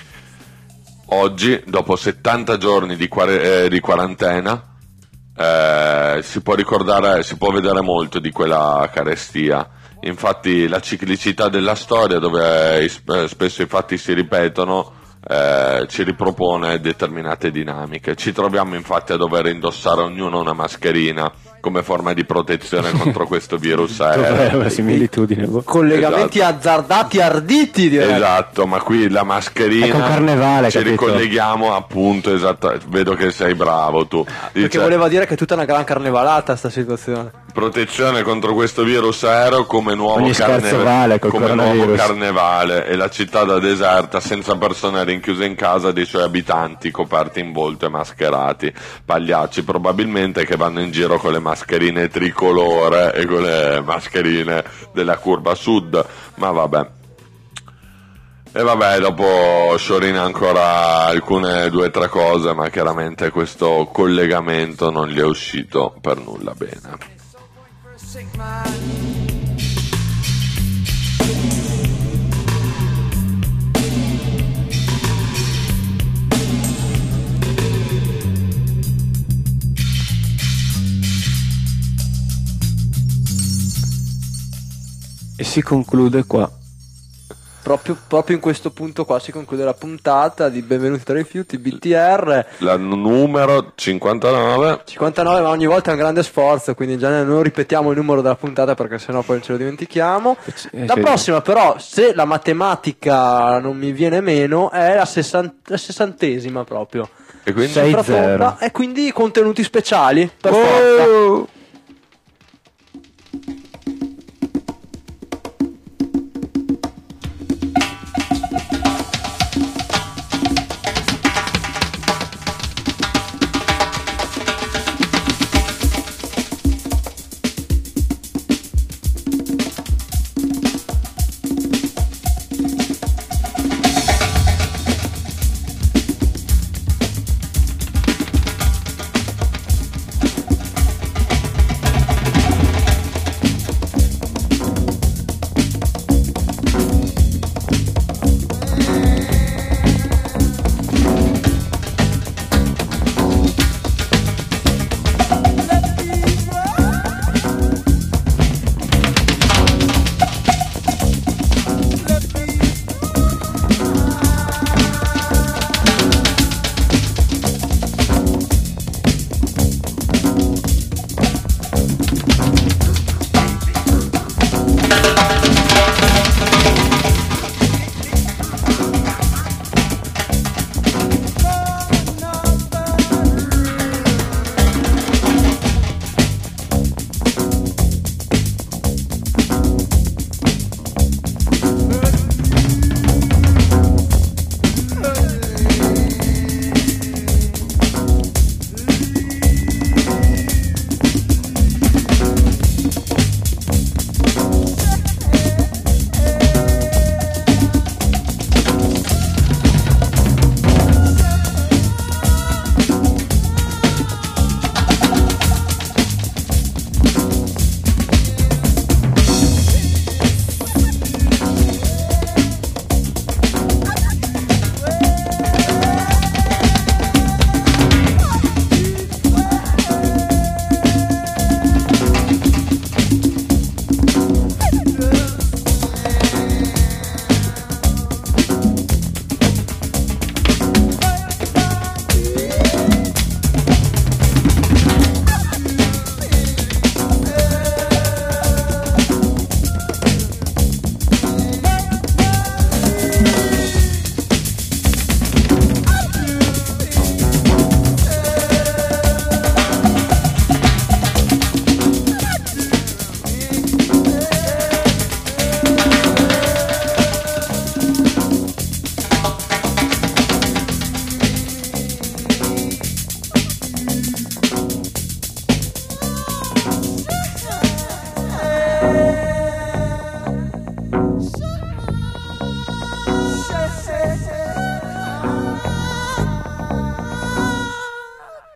Oggi, dopo 70 giorni di quarantena, si può vedere molto di quella carestia. Infatti la ciclicità della storia, dove spesso i fatti si ripetono, ci ripropone determinate dinamiche. Ci troviamo infatti a dover indossare ognuno una mascherina come forma di protezione contro questo virus una similitudine. Collegamenti azzardati, arditi, direi. Esatto, ma qui la mascherina, ecco, carnevale, ci capito? ricolleghiamo appunto, esatto, vedo che sei bravo tu. Perché voleva dire che è tutta una gran carnevalata sta situazione. Protezione contro questo virus aereo come nuovo carnevale, e la città da deserta senza persone rinchiuse in casa dei suoi abitanti coperti in volto e mascherati, pagliacci probabilmente, che vanno in giro con le mascherine tricolore e con le mascherine della curva sud, ma vabbè. E vabbè, dopo sciorina ancora alcune 2 o 3 cose, ma chiaramente questo collegamento non gli è uscito per nulla bene. E si conclude qua. Proprio in questo punto qua si conclude la puntata di Benvenuti tra i Rifiuti, BTR. La numero 59. 59, ma ogni volta è un grande sforzo, quindi già non ripetiamo il numero della puntata perché sennò poi ce lo dimentichiamo. La prossima però, se la matematica non mi viene meno, è la 60esima proprio. E quindi 6-0. E quindi contenuti speciali, per forza.